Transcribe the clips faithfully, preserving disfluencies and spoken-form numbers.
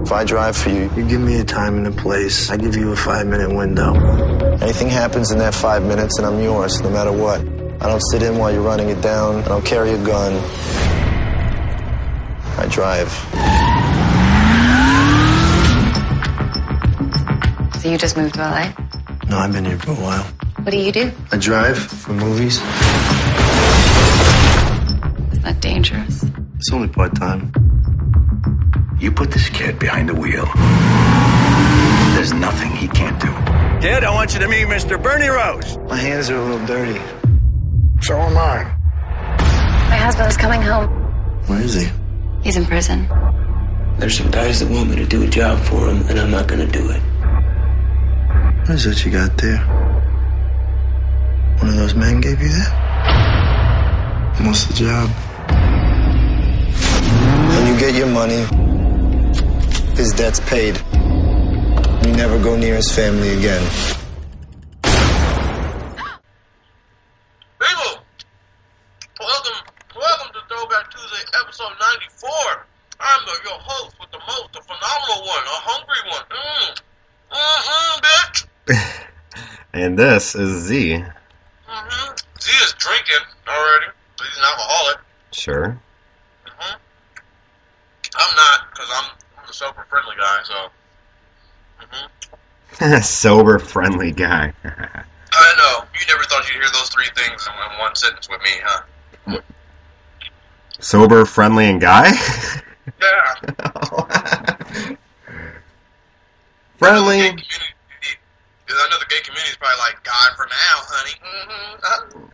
If I drive for you, You give me a time and a place. I give you a five-minute window. anything happens in that five minutes and I'm yours, no matter what. I don't sit in while you're running it down. I don't carry a gun. I drive. So you just moved to L A? No, I've been here for a while. What do you do? I drive for movies. Isn't that dangerous? It's only part-time. You put this kid behind the wheel. There's nothing he can't do. Kid, I want you to meet Mister Bernie Rose. My hands are a little dirty. So am I. My husband's coming home. Where is he? He's in prison. There's some guys that want me to do a job for them, and I'm not gonna do it. What is that you got there? One of those men gave you that? What's the job? When you get your money, his debt's paid. You never go near his family again. People, welcome, welcome to Throwback Tuesday, episode ninety-four. I'm the, your host with the most, the phenomenal one, a hungry one. Mm. Mm-hmm, bitch. And this is Z. Mm-hmm. Z is drinking already, but he's an alcoholic. Sure. Mm-hmm. I'm not, because I'm, I'm a sober-friendly guy, so. Mm-hmm. Sober, friendly guy. I know. You never thought you'd hear those three things in, in one sentence with me, huh? Sober, friendly, and guy? Yeah. Friendly. I know the gay community, I know the gay community is probably like, God for now, honey.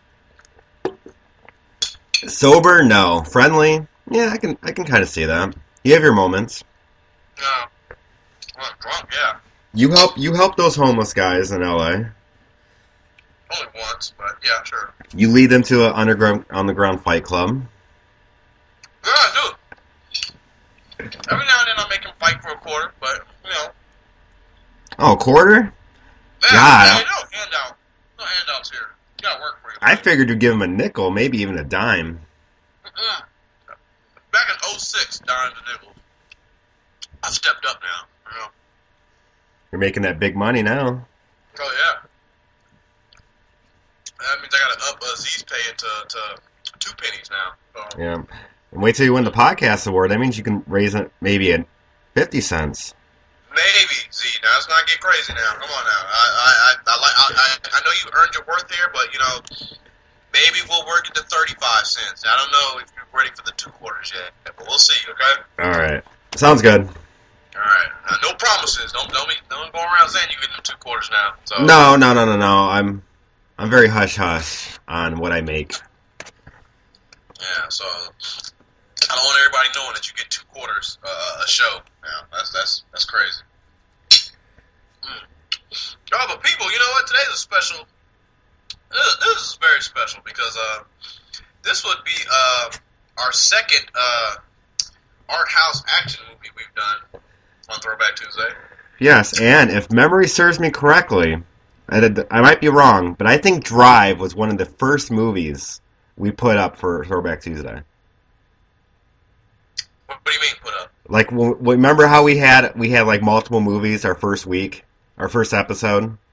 Mm-hmm. Sober, no. Friendly, yeah, I can I can kind of see that. You have your moments. No. Well, drunk, yeah. You help you help those homeless guys in L A. Only once, but yeah, sure. You lead them to an underground on the ground fight club. Yeah, I do. Every now and then I make him fight for a quarter, but, you know. Oh, a quarter? Yeah, God. yeah, no handout. No handouts here. You gotta work for you. I figured you'd give him a nickel, maybe even a dime. Mm-mm. Back in oh six, dimes and nickels. I stepped up now, you know. You're making that big money now. Oh, yeah. That means I gotta up uh, Z's pay it to, to two pennies now. So. Yeah. And wait till you win the podcast award. That means you can raise it maybe at fifty cents. Maybe, Z. Now let's not get crazy now. Come on now. I I I I, like, I, I, I know you earned your worth here, but you know, maybe we'll work it to thirty-five cents. I don't know if you're ready for the two quarters yet, but we'll see. Okay. All right. Sounds good. All right. Now, no promises. Don't don't be don't go around saying you get them two quarters now. So. No, no, no, no, no. I'm I'm very hush hush on what I make. Yeah. So I don't want everybody knowing that you get two quarters uh, a show. Now that's that's that's crazy. Mm. Oh, but people, you know what? Today's a special. This, this is very special because uh, this would be uh, our second uh, art house action movie we've done on Throwback Tuesday. Yes, and if memory serves me correctly, I, did, I might be wrong, but I think Drive was one of the first movies we put up for Throwback Tuesday. What, what do you mean put up? Like, w- remember how we had we had like multiple movies our first week, our first episode, Um,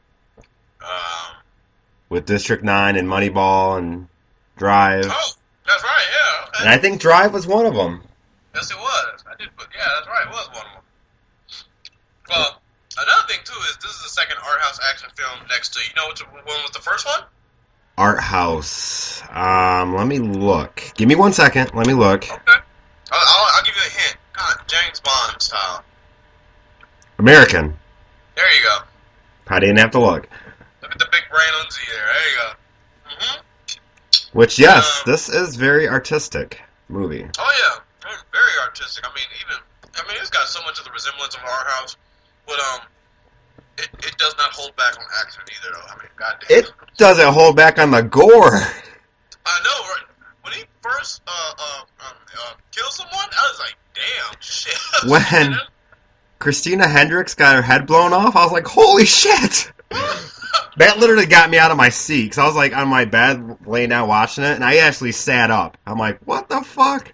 with District Nine and Moneyball and Drive. oh, that's right. Yeah. Okay. And I think Drive was one of them. Yes, it was. I did put. Yeah, that's right. It was one of them. Well, another thing too is this is the second art house action film next to. You know which one was the first one? Art House. Um, let me look. Give me one second. Let me look. Okay. I'll, I'll, I'll give you a hint. Kind of James Bond style. American. There you go. I didn't have to look. Look at the big brain on Z there. There you go. Mm-hmm. Which, yes, Um, this is very artistic movie. Oh yeah, very, very artistic. I mean, even I mean, it's got so much of the resemblance of Art House, but um, it, it does not hold back on action either. Though I mean, goddamn. It doesn't hold back on the gore. I know, right? When he first uh, uh, um, uh, killed someone, I was like, damn, shit. When Christina Hendricks got her head blown off, I was like, holy shit! That literally got me out of my seat, because I was like on my bed laying down watching it, and I actually sat up. I'm like, what the fuck?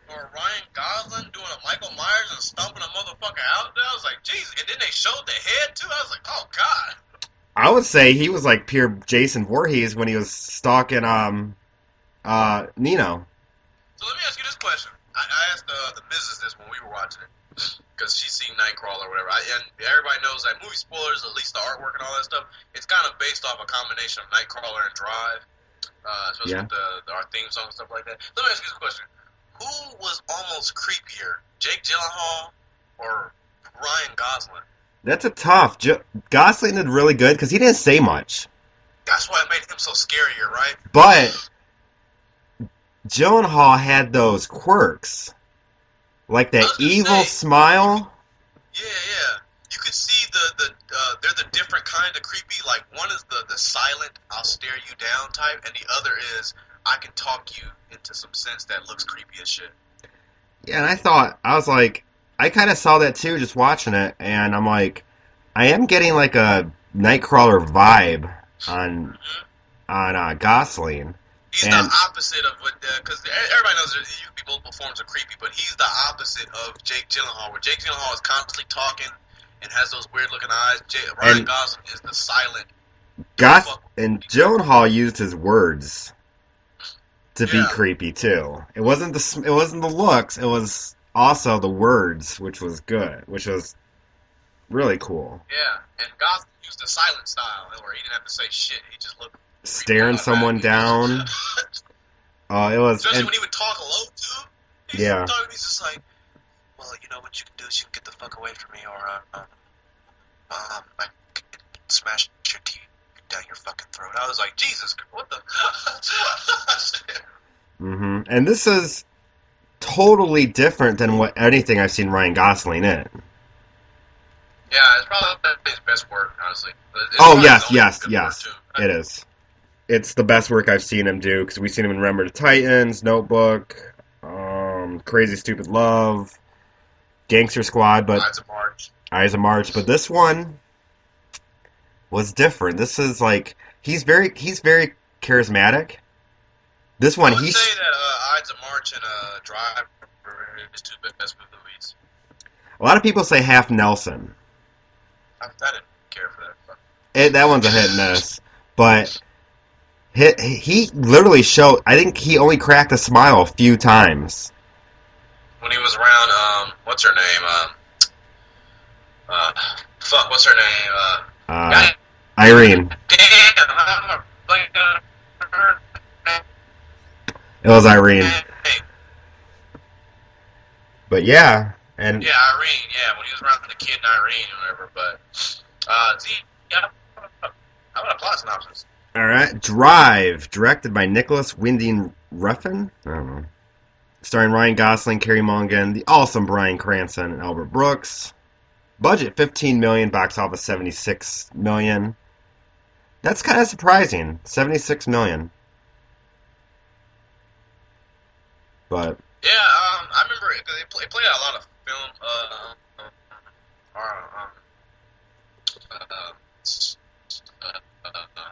or Ryan Gosling doing a Michael Myers and stomping a motherfucker out there. I was like, jeez. And then they showed the head too. I was like, oh god. I would say he was like pure Jason Voorhees when he was stalking um uh Nino. So let me ask you this question. I, I asked uh, the missus this when we were watching it because she's seen Nightcrawler or whatever. I, and everybody knows that movie spoilers, at least the artwork and all that stuff, it's kind of based off a combination of Nightcrawler and Drive, uh, especially Yeah. with the, the our theme song and stuff like that. Let me ask you this question: who was almost creepier, Jake Gyllenhaal or Ryan Gosling? That's a tough. Jo- Gosling did really good because he didn't say much, That's why it made him so scarier, right? but Gyllenhaal had those quirks, like I that was gonna evil say- smile. Yeah, yeah. You could see the the uh, they're the different kind of creepy. Like one is the the silent, I'll stare you down type, and the other is I can talk you into some sense that looks creepy as shit. Yeah, and I thought I was like, I kind of saw that too, just watching it, and I'm like, I am getting like a Nightcrawler vibe on on uh, Gosling. He's And- the opposite of what, because everybody knows that you can be multiple forms of creepy, but he's the opposite of Jake Gyllenhaal, where Jake Gyllenhaal is constantly talking and has those weird looking eyes. Jay, Ryan And- Gosling is the silent. Gos and Gyllenhaal used his words to be Yeah. creepy too. It wasn't the sm- it wasn't the looks. It was also the words, which was good, which was really cool. Yeah, and Gosling used the silent style, where he didn't have to say shit. He just looked Staring creepy. someone down. Uh, it was. Especially and- when he would talk low too. He's Yeah. talking, he's just like, well, you know what you can do is you can get the fuck away from me, or uh, um, um, I can smash your teeth down your fucking throat. I was like, Jesus, what the? hmm And this is totally different than what anything I've seen Ryan Gosling in. Yeah, it's probably his best work, honestly. It's Oh probably yes, his only yes, good yes, work, too. it is. It's the best work I've seen him do because we've seen him in Remember the Titans, Notebook, um, Crazy Stupid Love, Gangster Squad, but Eyes of March. Eyes of March. But this one was different. This is like he's very he's very charismatic. This one I would he's say that uh, Eyes of March and uh, Drive are his two best movies. a lot of people say Half Nelson. I, I didn't care for that. But It, that one's a hit and miss, but he, he literally showed. I think he only cracked a smile a few times. when he was around, um, what's her name? Um, uh, fuck, what's her name? Uh, Uh, God Irene. damn, I'm like, uh, her It was Irene. name. But yeah, and Yeah, Irene. Yeah, when he was around the kid and Irene or whatever. But uh, see, yeah, how about a plot synopsis? all right, Drive, directed by Nicholas Winding Refn. I don't know. Starring Ryan Gosling, Carey Mulligan, the awesome Bryan Cranston, and Albert Brooks. Budget fifteen million dollars, box office seventy-six million dollars. That's kind of surprising, seventy-six million dollars. But Yeah, um, I remember it, 'cause they, play, played a lot of film. Uh, um, uh, um, uh, uh, uh, uh,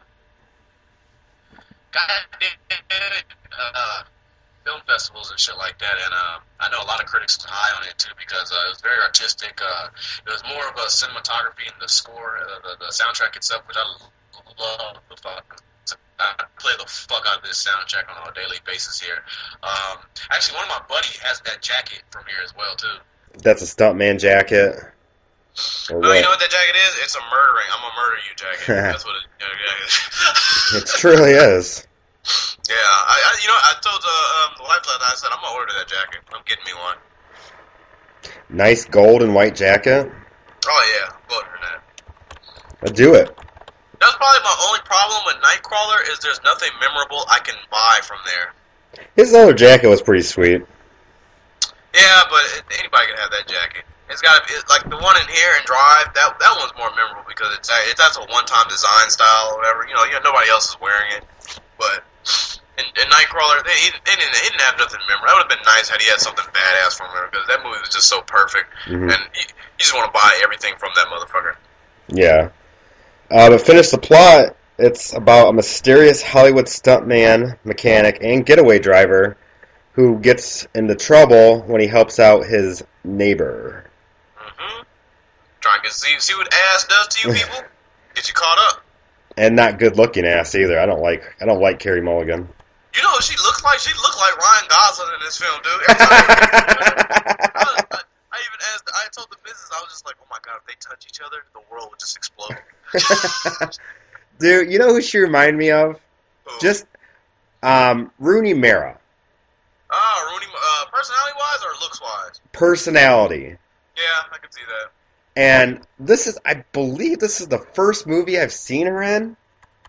God damn it, uh, film festivals and shit like that, and uh, I know a lot of critics are high on it too because uh, it was very artistic. Uh, it was more of a cinematography and the score, uh, the, the soundtrack itself, which I love. The fuck, I play the fuck out of this soundtrack on a daily basis here. Um, actually, one of my buddies has that jacket from here as well too. that's a stuntman jacket. Or No, what? you know what that jacket is? It's a murdering. I'm gonna murder you jacket. That's what it, yeah, yeah. It truly is. Yeah, I, I, you know, I told uh, um, the wife last night. I said I'm gonna order that jacket. I'm getting me one. Nice gold and white jacket. Oh yeah, I'm ordering that. I'll do it. That's probably my only problem with Nightcrawler is there's nothing memorable I can buy from there. His other jacket was pretty sweet. Yeah, but anybody can have that jacket. It's got it, like the one in here in Drive. That that one's more memorable because it's it, that's a one-time design style or whatever. You know, you know, nobody else is wearing it. But in, in Nightcrawler, they, he, they didn't, he didn't have nothing memorable. That would have been nice had he had something badass from there because that movie was just so perfect, Mhm. and you, you just want to buy everything from that motherfucker. Yeah. Uh, to finish the plot, it's about a mysterious Hollywood stuntman, mechanic, and getaway driver who gets into trouble when he helps out his neighbor. Mm-hmm. Trying to see see what ass does to you people. Get you caught up. And not good looking ass either. I don't like I don't like Carey Mulligan. You know what she looks like? She looks like Ryan Gosling in this film, dude. Every time I, was, I, I even asked, I told the missus, I was just like, oh my god, if they touch each other, the world would just explode. Dude, you know who she reminded me of? Who? Just um, Rooney Mara. Ah, Rooney, uh, personality-wise or looks-wise? Personality. Yeah, I can see that. And this is, I believe this is the first movie I've seen her in.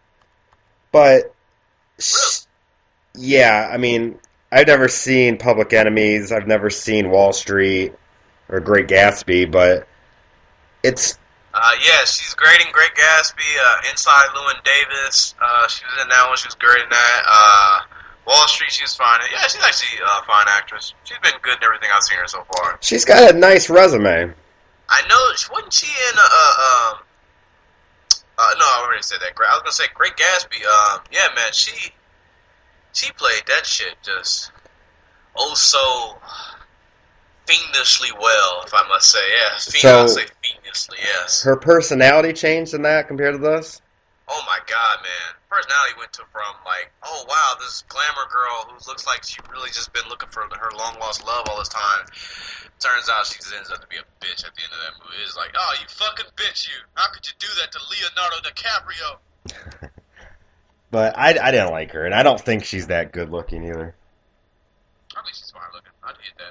But, she, yeah, I mean, I've never seen Public Enemies. I've never seen Wall Street or Great Gatsby, but it's... Uh, yeah, she's great in Great Gatsby, uh, Inside Llewyn Davis. Uh, she was in that one. She was great in that. Uh, Wall Street, she was fine. Yeah, she's actually a fine actress. She's been good in everything I've seen her so far. She's got a nice resume. I know, wasn't she in, uh, uh, um, uh, no, I already said that. I was going to say Great Gatsby. Um, yeah, man, she, she played that shit just, oh so fiendishly well, if I must say. Yeah, fiend, So- I'll say fiendishly, yes. Her personality changed in that compared to this? Oh my god, man. Personality went to from like, oh wow, this glamour girl who looks like she really just been looking for her long lost love all this time. Turns out she just ends up to be a bitch at the end of that movie. It's like, oh, you fucking bitch, you. How could you do that to Leonardo DiCaprio? But I, I didn't like her, and I don't think she's that good looking either. I think she's fine looking. I'd hit that.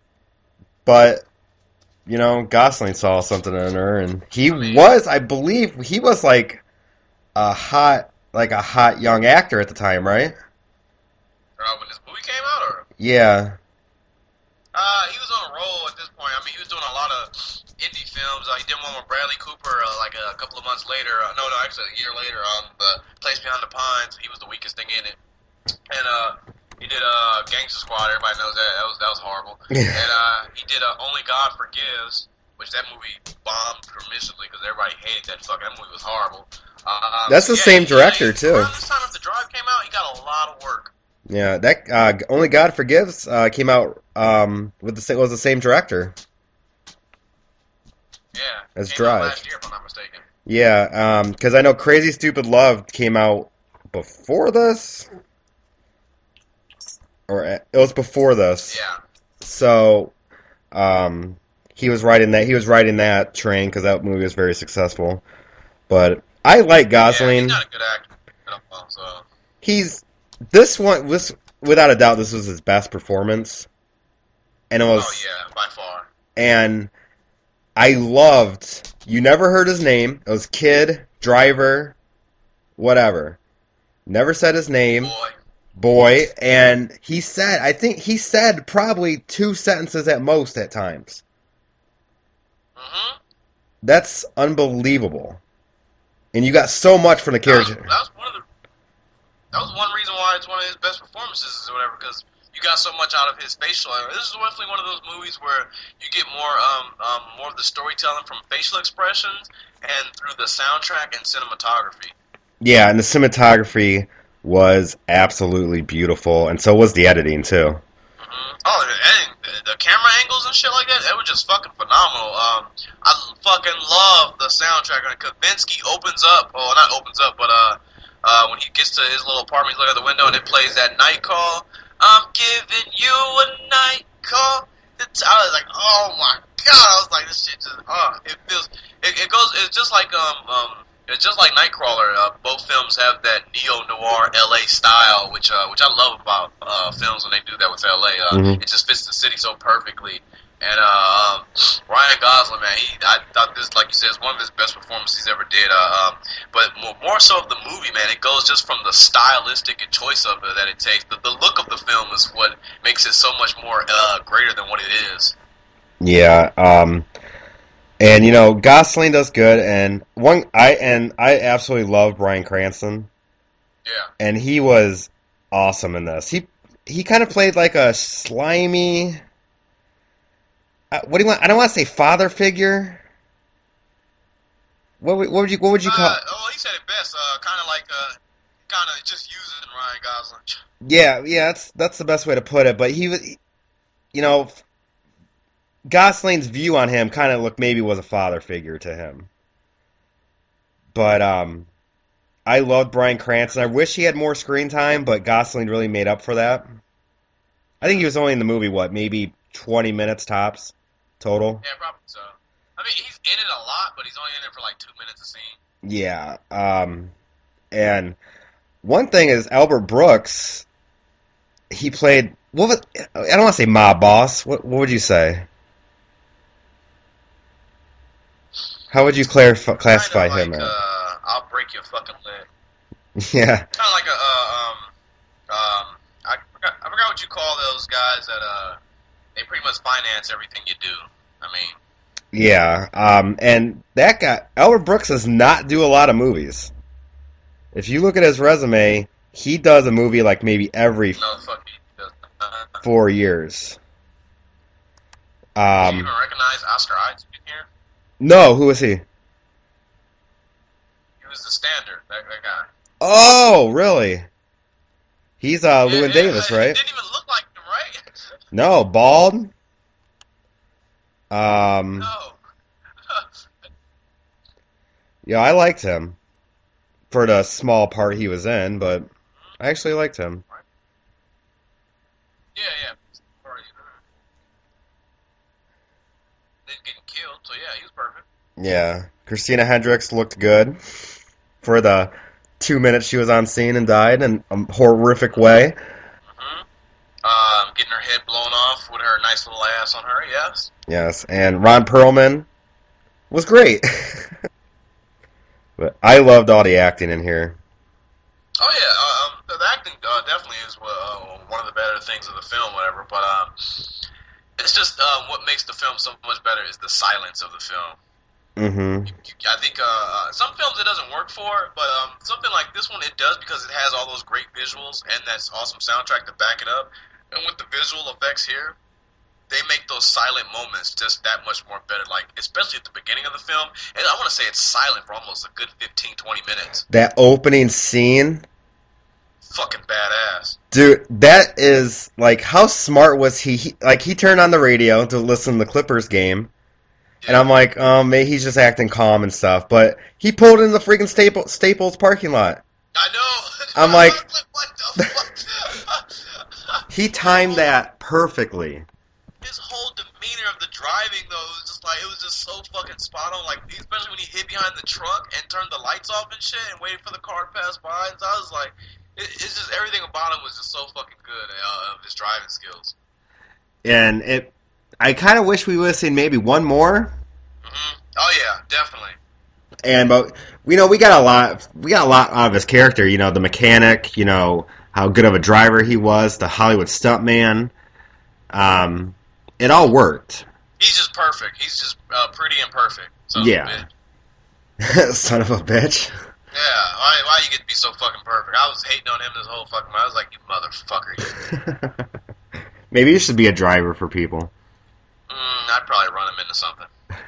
But, you know, Gosling saw something in her, and he I mean- was, I believe, he was like a hot, like a hot young actor at the time, right? Uh, when this movie came out, or? Yeah. Uh, he was on a roll at this point. I mean, he was doing a lot of indie films. Uh, he did one with Bradley Cooper uh, like a couple of months later. Uh, no, no, actually a year later on The Place Beyond the Pines. He was the weakest thing in it. And uh, he did uh, Gangster Squad. Everybody knows that. That was that was horrible. Yeah. And uh, he did uh, Only God Forgives, which that movie bombed permissibly because everybody hated that fuck. That movie was horrible. Uh, That's the yeah, same he- director, he- too. Around this time after Drive came out, he got a lot of work. Yeah, that uh, Only God Forgives uh, came out um, with the sa- was the same director. Yeah. As came Drive. out last year, if I'm not mistaken. Yeah, because I know Crazy Stupid Love came out before this, or uh, it was before this. Yeah. So um, he was riding that. He was riding that train because that movie was very successful. But I like Yeah, Gosling. he's not a good actor at all, so... He's this one was without a doubt this was his best performance, and it was Oh, yeah, by far. and I loved. You never heard his name. It was Kid Driver, whatever. Never said his name. Boy. Boy, and he said, I think he said probably two sentences at most at times. Mm-hmm. That's unbelievable. And you got so much from the That was, character. that was one of the... That was one reason why it's one of his best performances or whatever, because you got so much out of his facial. This is definitely one of those movies where you get more, um, um, more of the storytelling from facial expressions and through the soundtrack and cinematography. Yeah, and the cinematography was absolutely beautiful, and so was the editing, too. Mm-hmm. Oh, and the, the camera angles and shit like that, it was just fucking phenomenal. Um, I fucking love the soundtrack. And Kavinsky opens up, oh, not opens up, but uh, uh, when he gets to his little apartment, he's looking at the window, and it plays that night call. I'm giving you a night call. It's, I was like, oh my god! I was like, this shit just, oh, it feels, it, it goes, it's just like um um. It's just like Nightcrawler. Uh, both films have that neo-noir L A style, which uh, which I love about uh, films when they do that with L A. Uh, Mhm. It just fits the city so perfectly. And uh, um, Ryan Gosling, man, he I thought this, like you said, is one of his best performances he's ever did. Uh, um, but more, more so of the movie, man, it goes just from the stylistic and choice of it that it takes. The, the look of the film is what makes it so much more uh, greater than what it is. Yeah, um, and you know Gosling does good, and one I and I absolutely love Bryan Cranston, Yeah. and he was awesome in this. He he kind of played like a slimy. Uh, what do you want? I don't want to say father figure. What would, what would you what would you call? Uh, oh, he said it best. Uh, kind of like uh, kind of just using Ryan Gosling. Yeah, yeah, that's that's the best way to put it. But he was, you know, Gosling's view on him kind of looked maybe was a father figure to him. But um, I loved Bryan Cranston. I wish he had more screen time, but Gosling really made up for that. I think he was only in the movie, what, maybe twenty minutes tops total? Yeah, probably so. I mean, he's in it a lot, but he's only in it for like two minutes a scene. Yeah. Um, and one thing is Albert Brooks, he played, what was, I don't want to say mob boss. What, what would you say? How would you clarify, classify Kinda him like, as? Uh, I'll break your fucking leg. Yeah. Kind of like a, uh, um, um, I forgot, I forgot what you call those guys that, uh, they pretty much finance everything you do. I mean. Yeah, um, and that guy, Albert Brooks does not do a lot of movies. If you look at his resume, he does a movie like maybe every No, fuck he does. Uh, four years. do you Um, even recognize Oscar Isaac in here? no, who is he? He was the standard, that, that guy. Oh, really? He's uh, Yeah, Llewyn yeah, Davis, He right? didn't even look like him, right? No, bald. Um, No. yeah, I liked him for the small part he was in, but I actually liked him. Yeah, yeah. Already, uh, Didn't get killed, so yeah, he was perfect. Yeah, Christina Hendricks looked good for the two minutes she was on scene and died in a horrific way. Mm-hmm. Um, getting her head blown off with her nice little ass on her, yes. Yes, and Ron Perlman was great. But I loved all the acting in here. Oh yeah, uh, um, the, the acting uh, definitely is uh, one of the better things of the film, whatever. But um, it's just um, what makes the film so much better is the silence of the film. Mm-hmm. I think uh, some films it doesn't work for, but um, something like this one it does because it has all those great visuals and that awesome soundtrack to back it up. And with the visual effects here, they make those silent moments just that much more better. Like, especially at the beginning of the film, and I want to say it's silent for almost a good fifteen, twenty minutes. That opening scene, Fucking badass. dude, that is, like, how smart was he? he like, he turned on the radio to listen to the Clippers game, Yeah. and I'm like, um, maybe he's just acting calm and stuff, but he pulled in the freaking Staple, Staples parking lot. I know. I'm like- what the fuck? He timed that perfectly. His whole demeanor of the driving, though, was just like, it was just so fucking spot on. Like, especially when he hid behind the truck and turned the lights off and shit and waited for the car to pass by. And so I was like, it, it's just everything about him was just so fucking good uh, of his driving skills. And it, I kind of wish we would have seen maybe one more. Mm-hmm. Oh yeah, definitely. And but you know we got a lot, we got a lot out of his character. You know, the mechanic. You know how good of a driver he was. The Hollywood stuntman. Um, it all worked. He's just perfect. He's just uh, pretty and perfect. Son Yeah. Of a bitch. Son of a bitch. Yeah. Why? Why you get to be so fucking perfect? I was hating on him this whole fucking. I was like, you motherfucker. Maybe you should be a driver for people. Mm, I'd probably run him into something.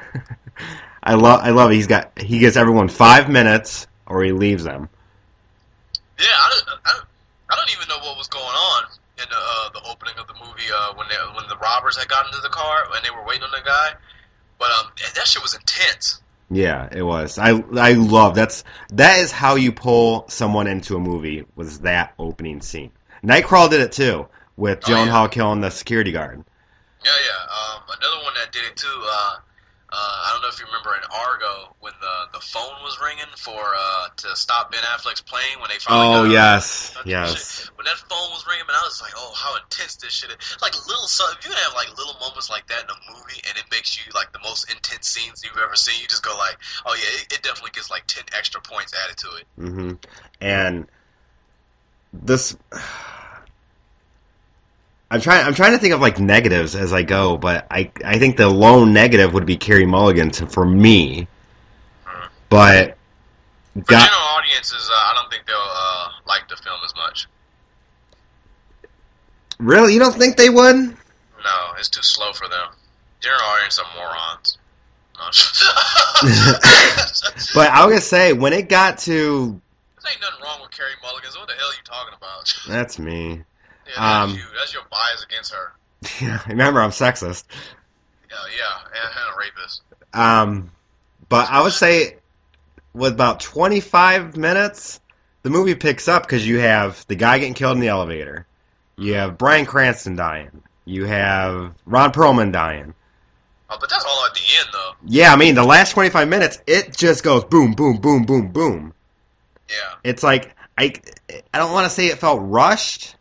I love, I love it. He's got, he gives everyone five minutes, or he leaves them. Yeah, I don't, I don't, I don't even know what was going on in the uh, the opening of the movie uh, when they, when the robbers had gotten into the car and they were waiting on the guy. But um, that shit was intense. Yeah, it was. I, I love that's that is how you pull someone into a movie. Was that opening scene? Nightcrawler did it too with Oh, Gyllenhaal yeah. killing the security guard. Yeah, yeah. Um, another one that did it too. Uh, uh, I don't know if you remember in Argo when the, the phone was ringing for uh, to stop Ben Affleck's plane when they finally. Oh got yes, out. yes. When that phone was ringing, man, I was like, "Oh, how intense this shit is!" Like little, so if you can have like little moments like that in a movie, and it makes you like the most intense scenes you've ever seen, you just go like, "Oh yeah, it, it definitely gets like ten extra points added to it." hmm And this, I'm trying. I'm trying to think of like negatives as I go, but I I think the lone negative would be Carey Mulligan to, for me. But For got general audiences, uh, I don't think they'll uh, like the film as much. really, you don't think they would? No, it's too slow for them. General audience are morons. No. But I was gonna say when it got to ain't nothing wrong with Carey Mulligan. So what the hell are you talking about? That's me. Yeah, that's Um, you. That's your bias against her. Yeah, remember, I'm sexist. Yeah, yeah, and, and a rapist. Um, but I would say with about twenty-five minutes, the movie picks up because you have the guy getting killed in the elevator. You have Bryan Cranston dying. You have Ron Perlman dying. Oh, but that's all at the end, though. Yeah, I mean, the last twenty-five minutes, it just goes boom, boom, boom, boom, boom. Yeah. It's like, I, I don't want to say it felt rushed,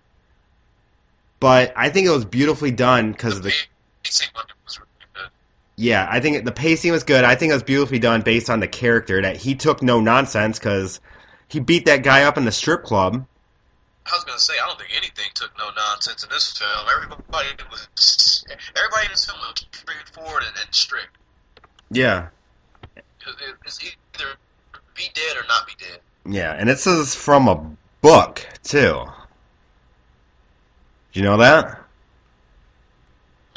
but I think it was beautifully done because of the... pacing was really good. Yeah, I think the pacing was good. I think it was beautifully done based on the character, that he took no nonsense because he beat that guy up in the strip club. I was gonna say, I don't think anything took no nonsense in this film. Everybody was, everybody in this film was straightforward and, and strict. Yeah. It, it, it's either be dead or not be dead. Yeah, and this is from a book, too. Do you know that? Yeah.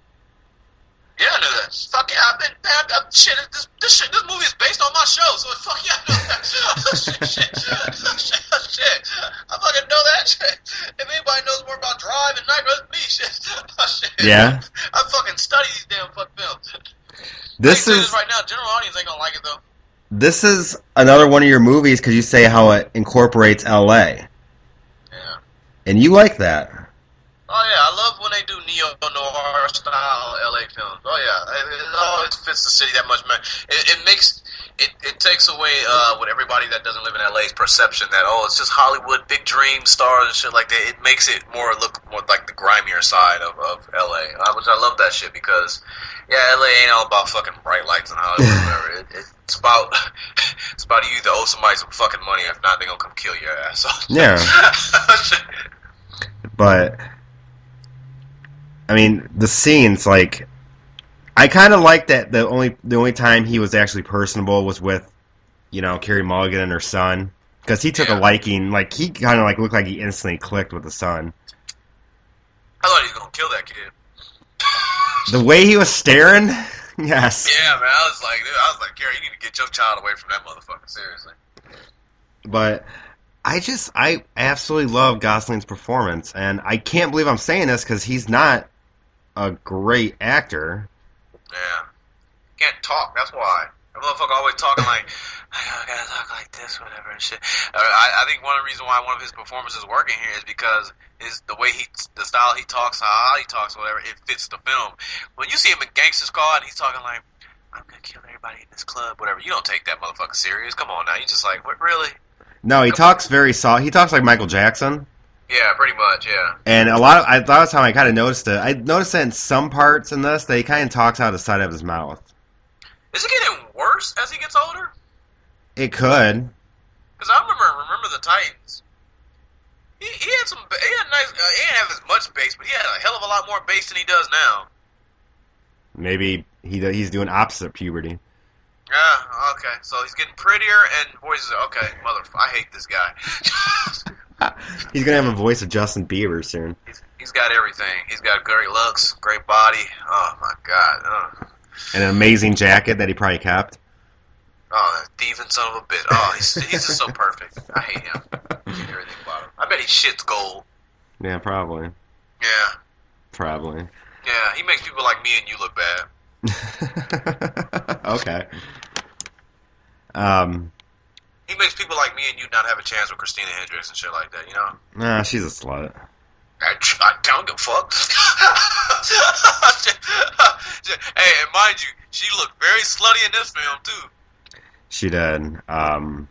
Yeah, I knew that. Fuck yeah, I've been, man, I, shit, this, this shit, this movie is based on my show, so fuck yeah, I know that. shit, shit, shit, shit. I fucking know that shit. If anybody knows more about Drive and Night Rush, me, shit. shit. Yeah. I fucking study these damn fuck films. This I is... this right now, general audience ain't gonna like it, though. This is another one of your movies because you say how it incorporates L A. Yeah. And you like that. Oh yeah, I love when they do neo-noir style L A films. Oh yeah, it, it always fits the city that much, man. It, it makes it, it takes away uh, with everybody that doesn't live in L A's perception that oh, it's just Hollywood, big dream stars and shit like that. It makes it more look more like the grimier side of, of L A, uh, which I love that shit because yeah, L A ain't all about fucking bright lights and Hollywood. Or whatever. It, it, it's about it's about you either owe somebody some fucking money, if not, they gonna come kill your ass. Yeah. But I mean, the scenes, like, I kind of like that the only the only time he was actually personable was with, you know, Carey Mulligan and her son. Because he took Yeah. a liking, like, he kind of, like, looked like he instantly clicked with the son. I thought he was gonna kill that kid. The way he was staring, yes. Yeah, man, I was like, dude, I was like, Carey, you need to get your child away from that motherfucker, seriously. But I just, I absolutely love Gosling's performance. And I can't believe I'm saying this because he's not a great actor. Yeah. Can't talk, that's why. That motherfucker always talking like, I gotta talk like this, whatever, and shit. Uh, I, I think one of the reasons why one of his performances is working here is because his, the way he, the style he talks, how he talks, whatever, it fits the film. When you see him in Gangster Squad and he's talking like, I'm gonna kill everybody in this club, whatever, you don't take that motherfucker serious. Come on now, you just like, what, really? No, he Come talks very soft. He talks like Michael Jackson. Yeah, pretty much, yeah. And a lot of, I thought time I kind of noticed it. I noticed that in some parts in this, that he kind of talks out of the side of his mouth. Is it getting worse as he gets older? It could. Because I remember, remember the Titans. He, he had some, he had nice, uh, he didn't have as much bass, but he had a hell of a lot more bass than he does now. Maybe he he's doing opposite puberty. Yeah, okay. So he's getting prettier and voices. Okay, mother, I hate this guy. He's gonna have a voice of Justin Bieber soon. he's, he's got everything. He's got great looks, great body. Oh my god. Oh, And an amazing jacket that he probably kept. oh that thieving son of a bitch. Oh, he's, he's just so perfect. I hate him. I hate everything about him. I bet he shits gold. Yeah, probably. Yeah, Probably. yeah. He makes people like me and you look bad. Okay. Um. He makes people like me and you not have a chance with Christina Hendricks and shit like that, you know? Nah, she's a slut. I, I don't give a fuck. Hey, and mind you, she looked very slutty in this film, too. She did. Um.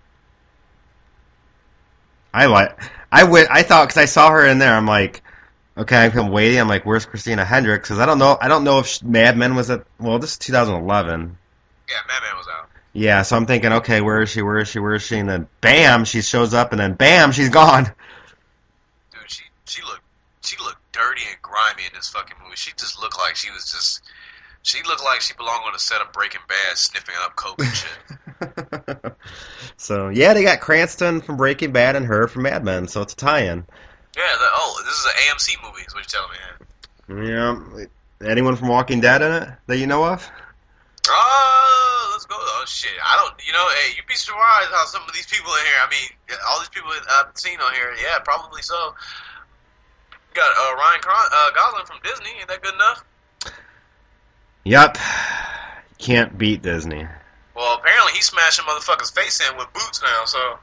I like. I went. I thought because I saw her in there. I'm like, okay, I'm waiting. I'm like, where's Christina Hendricks? Because I don't know. I don't know if she, Mad Men was at. Well, this is two thousand eleven. Yeah, Madman was out. Yeah, so I'm thinking, okay, where is she? Where is she? Where is she? And then, bam, she shows up, and then, bam, she's gone. Dude, she she looked she looked dirty and grimy in this fucking movie. She just looked like she was just. She looked like she belonged on a set of Breaking Bad, sniffing up coke and shit. So yeah, they got Cranston from Breaking Bad and her from Mad Men, so it's a tie-in. Yeah. The, oh, this is an A M C movie. Is what you're telling me. Yeah. Anyone from Walking Dead in it that you know of? Uh, let's go. know, shit. I don't, you know, hey, you'd be surprised how some of these people in here, I mean, all these people I've seen on here, yeah, probably so. You got uh, Ryan Cron- uh, Gosling from Disney, ain't that good enough? Yep. Can't beat Disney. Well, apparently he's smashing motherfuckers' face in with boots now, so.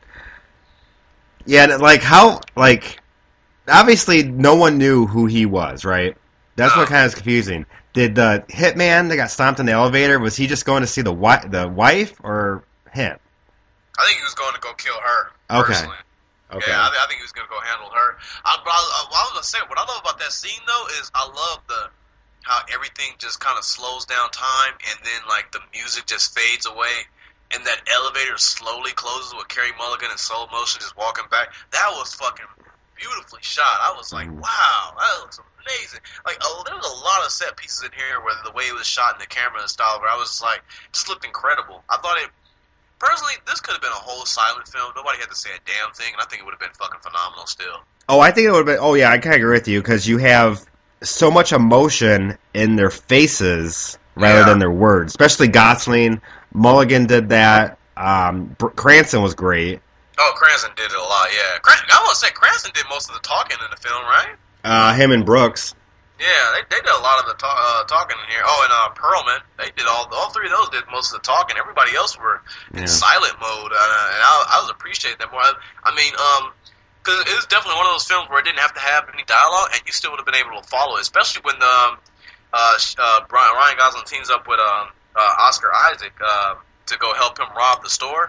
Yeah, like, how, like, obviously no one knew who he was, right? That's no. what kind of is confusing. Did the hitman that got stomped in the elevator, was he just going to see the wi- the wife or him? I think he was going to go kill her, okay. personally. Okay. Yeah, I, th- I think he was going to go handle her. I, but I, I, I was going to say, what I love about that scene, though, is I love the how everything just kind of slows down time, and then, like, the music just fades away, and that elevator slowly closes with Carey Mulligan in slow motion just walking back. That was fucking beautifully shot. I was like, wow, that looks amazing. Like, uh, there was a lot of set pieces in here where the way it was shot and the camera and style, where I was like, it just looked incredible. I thought it, personally, this could have been a whole silent film. Nobody had to say a damn thing, and I think it would have been fucking phenomenal still. Oh, I think it would have been, oh yeah, I kind of agree with you, because you have so much emotion in their faces rather Yeah. than their words, especially Gosling. Mulligan did that. Um, Br- Cranston was great. Oh, Cranston did it a lot, yeah. Cran- I want to say Cranston did most of the talking in the film, right? Uh, him and Brooks. Yeah, they, they did a lot of the ta- uh, talking in here. Oh, and uh, Perlman, they did all all three of those did most of the talking. Everybody else were in Yeah. silent mode, uh, and I, I was appreciating that more. I, I mean, um, because it was definitely one of those films where it didn't have to have any dialogue, and you still would have been able to follow it, especially when um, uh, uh, Brian, Ryan Gosling teams up with um, uh, Oscar Isaac uh, to go help him rob the store.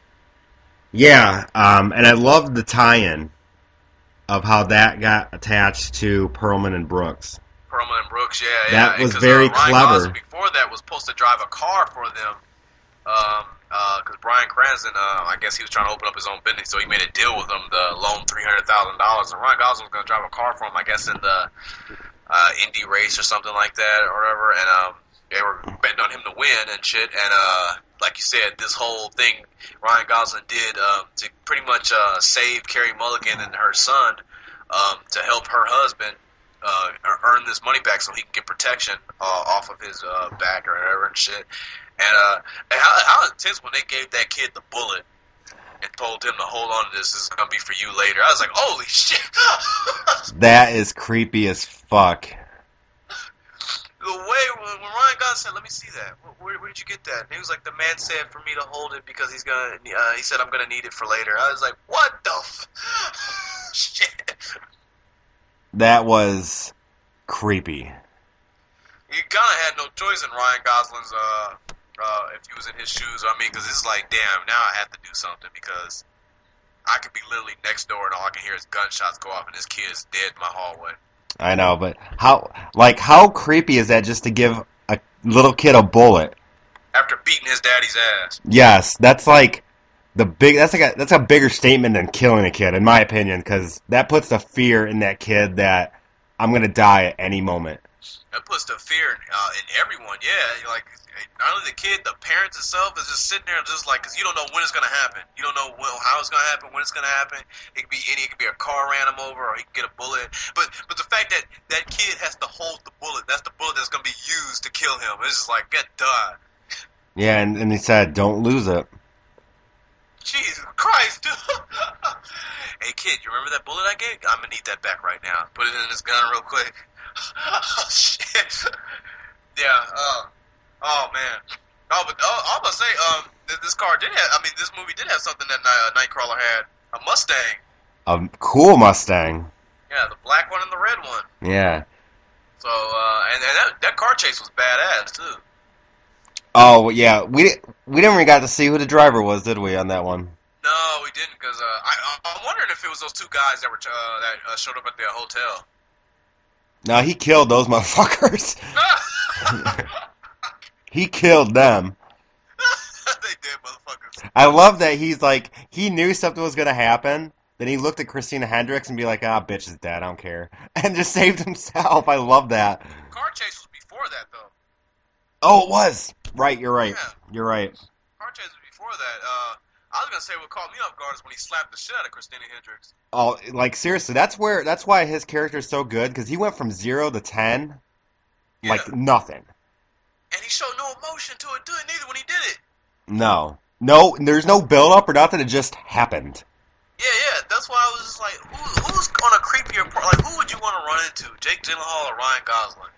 Yeah, um, and I loved the tie-in of how that got attached to Perlman and Brooks. Perlman and Brooks, yeah, That yeah. was Cause, very uh, Ryan clever. Gosling before that was supposed to drive a car for them, um, because Bryan Cranston, uh, I guess he was trying to open up his own business, so he made a deal with them to loan three hundred thousand dollars. And Ryan Gosling was going to drive a car for him, I guess, in the uh, Indy race or something like that, or whatever. And um, they were betting on him to win and shit. And uh, like you said, this whole thing Ryan Gosling did um, to pretty much uh, save Carey Mulligan and her son, um, to help her husband uh, earn this money back so he can get protection uh, off of his uh, back or whatever and shit. And, uh, and how, how intense when they gave that kid the bullet and told him to hold on to this, this is going to be for you later. I was like, holy shit. That is creepy as fuck. The way when, when Ryan Gosling said, let me see that. Where, where, where did you get that? And he was like, the man said for me to hold it because he's going to, uh, he said I'm going to need it for later. I was like, what the f- shit. That was creepy. You kind of had no choice in Ryan Gosling's, uh, uh, if he was in his shoes. I mean, because it's like, damn, now I have to do something because I could be literally next door and all I can hear is gunshots go off and this kid is dead in my hallway. I know, but how, like, how creepy is that just to give a little kid a bullet? After beating his daddy's ass. Yes, that's like the big. That's like a, that's a bigger statement than killing a kid, in my opinion, because that puts the fear in that kid that I'm gonna die at any moment. That puts the fear in, uh, in everyone. Yeah, like not only the kid, the parents itself is just sitting there, just like, because you don't know when it's gonna happen. You don't know when, how it's gonna happen, when it's gonna happen. It could be any. It could be a car ran him over, or he could get a bullet. But but the fact that that kid has to hold the bullet, that's the bullet that's gonna be used to kill him. It's just like, get done. Yeah, and, and he said, "Don't lose it." Jesus Christ, dude. Hey, kid, you remember that bullet I gave? I'm gonna need that back right now. Put it in this gun real quick. Oh, shit. Yeah, uh, oh, man. Oh, but oh, I was about to say, um, th- this car did have, I mean, this movie did have something that uh, Nightcrawler had. A Mustang. A cool Mustang. Yeah, the black one and the red one. Yeah. So, uh, and, and that, that car chase was badass, too. Oh yeah, we we didn't really got to see who the driver was, did we, on that one? No, we didn't, because uh, I, I'm wondering if it was those two guys that were uh, that uh, showed up at the hotel. No, he killed those motherfuckers. He killed them. They did, motherfuckers. I love that he's like, he knew something was going to happen, then he looked at Christina Hendricks and be like, ah, bitch is dead, I don't care. And just saved himself. I love that. Car chase was before that, though. Oh, it was. Right, you're right. Yeah. You're right. Car chase was before that. Uh, I was going to say what caught me off guard is when he slapped the shit out of Christina Hendricks. Oh, like, seriously, that's where, that's why his character is so good, because he went from zero to ten, Yeah. like, nothing. And he showed no emotion to it, too, neither when he did it. No. No, there's no build-up or nothing. It just happened. Yeah, yeah. That's why I was just like, who, who's on a creepier part? Like, who would you want to run into? Jake Gyllenhaal or Ryan Gosling?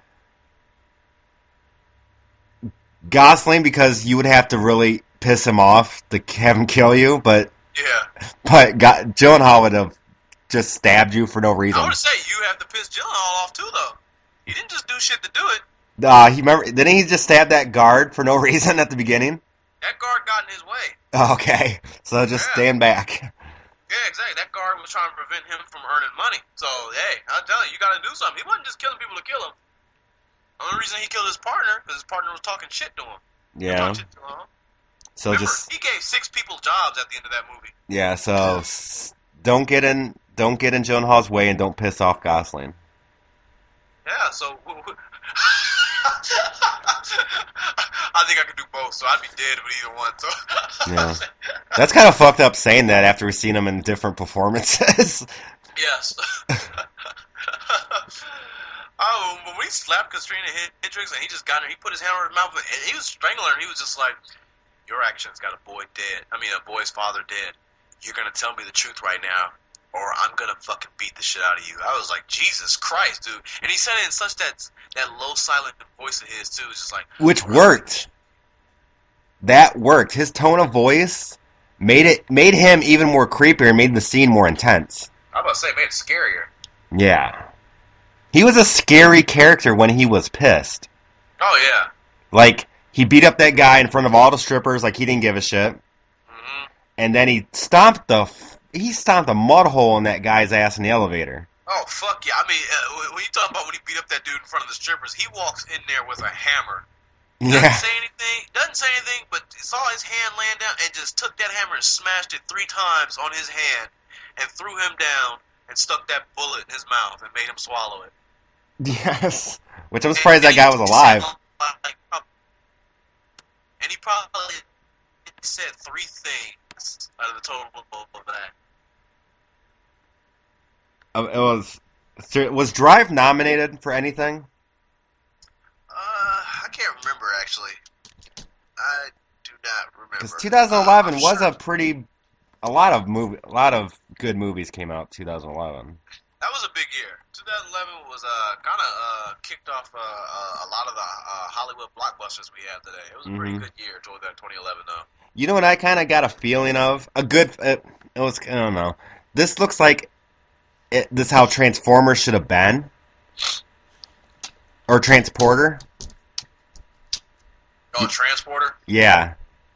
Gosling, because you would have to really piss him off to have him kill you, but Yeah. but God, Gyllenhaal would have just stabbed you for no reason. I would say you have to piss Gyllenhaal off too, though. He didn't just do shit to do it. Uh, he remember didn't he just stab that guard for no reason at the beginning? That guard got in his way. Okay, so just Yeah. stand back. Yeah, exactly. That guard was trying to prevent him from earning money. So, hey, I'll tell you, you got to do something. He wasn't just killing people to kill him. The only reason he killed his partner because his partner was talking shit to him. Yeah. Talking shit to him. So Remember, just he gave six people jobs at the end of that movie. yeah. So s- don't get in don't get in Gyllenhaal's way and don't piss off Gosling. Yeah, so I think I could do both. So I'd be dead with either one. So Yeah. That's kind of fucked up saying that after we've seen him in different performances. yes. Oh, when we slapped Katrina Hendricks and he just got her, he put his hand on her mouth and he was strangling her and he was just like, your actions got a boy dead. I mean, a boy's father dead. You're going to tell me the truth right now or I'm going to fucking beat the shit out of you. I was like, Jesus Christ, dude. And he said it in such that that low, silent voice of his, too. It's just like... Which worked. That worked. His tone of voice made it made him even more creepier and made the scene more intense. I was about to say, it made it scarier. Yeah. He was a scary character when he was pissed. Oh, yeah. Like, he beat up that guy in front of all the strippers like he didn't give a shit. Mm-hmm. And then he stomped the... He stomped a mud hole in that guy's ass in the elevator. Oh, fuck yeah. I mean, uh, when you talk about when he beat up that dude in front of the strippers, he walks in there with a hammer. Doesn't Yeah. say anything, doesn't say anything, but saw his hand laying down and just took that hammer and smashed it three times on his hand and threw him down and stuck that bullet in his mouth and made him swallow it. Yes. Which I'm surprised And- that guy was and he alive. said, like, and he probably said three things out of the total of that. Uh, It was... Was Drive nominated for anything? Uh, I can't remember, actually. I do not remember. Because twenty eleven Uh, I'm was sure. a pretty... A lot of movie, a lot of good movies came out twenty eleven. That was a big year. twenty eleven was uh, kind of uh, kicked off uh, uh, a lot of the uh, Hollywood blockbusters we have today. It was a pretty Mhm. good year toward that twenty eleven, though. You know what I kind of got a feeling of? A good... It, it was... I don't know. This looks like... It, this is how Transformers should have been. Or Transporter. Oh, Transporter? Yeah.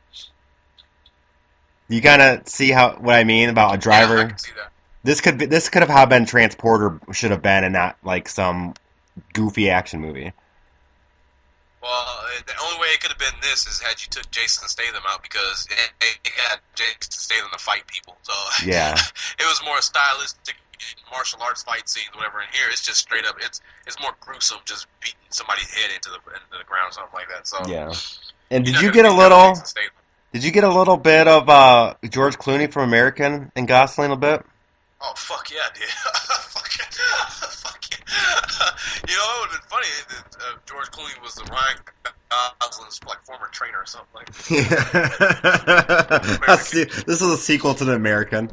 You kind of see how what I mean about a driver. Yeah, I can see that. This could be, this could have how been Transporter should have been, and not like some goofy action movie. Well, uh, the only way it could have been this is had you took Jason Statham out because it, it, it had Jason Statham to fight people. So Yeah. it was more stylistic martial arts fight scenes, whatever. And here it's just straight up. It's it's more gruesome, just beating somebody's head into the into the ground, or something like that. So Yeah. And you're did not you gonna get a beat down little? Jason Statham. Did you get a little bit of uh, George Clooney from American and Gosling a bit? Oh, fuck yeah, dude. fuck yeah. fuck yeah. You know, it would have been funny that uh, George Clooney was the Ryan Gosling's like former trainer or something like that. That's the- this is a sequel to the American.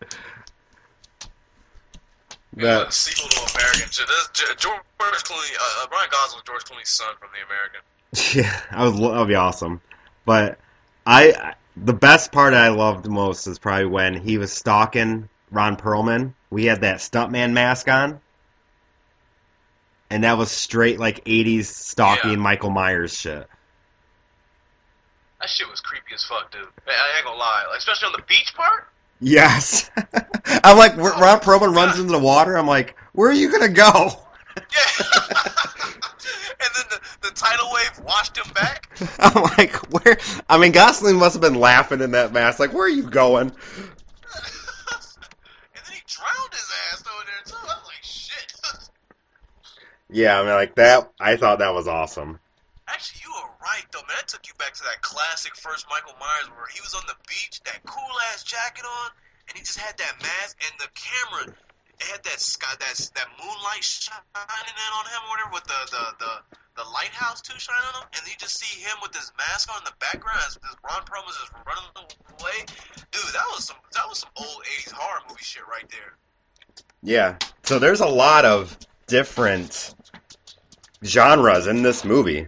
Yeah, That- the sequel to American. So this, Ge- George Clooney, uh, uh, Ryan Gosling was George Clooney's son from the American. Yeah, I was, that would be awesome. But I, the best part I loved most is probably when he was stalking Ron Perlman. We had that stuntman mask on, and that was straight like eighties stalking Yeah. Michael Myers shit. That shit was creepy as fuck, dude. I, I ain't gonna lie, like, especially on the beach part. Yes, I'm like where- Ron Perlman runs into the water. I'm like, where are you gonna go? Yeah. And then the, the tidal wave washed him back. I'm like, where? I mean, Gosling must have been laughing in that mask. Like, where are you going? And then he drowned his ass over there too. I was like, shit. Yeah, I mean, like that. I thought that was awesome. Actually, you were right though, man. That took you back to that classic first Michael Myers where he was on the beach, that cool ass jacket on, and he just had that mask and the camera. It had that sky, that that moonlight shining in on him, or whatever, with the the the, the lighthouse House two shine on him, and you just see him with his mask on in the background as this Ron Perlman's just running away. Dude, that was some that was some old eighties horror movie shit right there. Yeah. So there's a lot of different genres in this movie.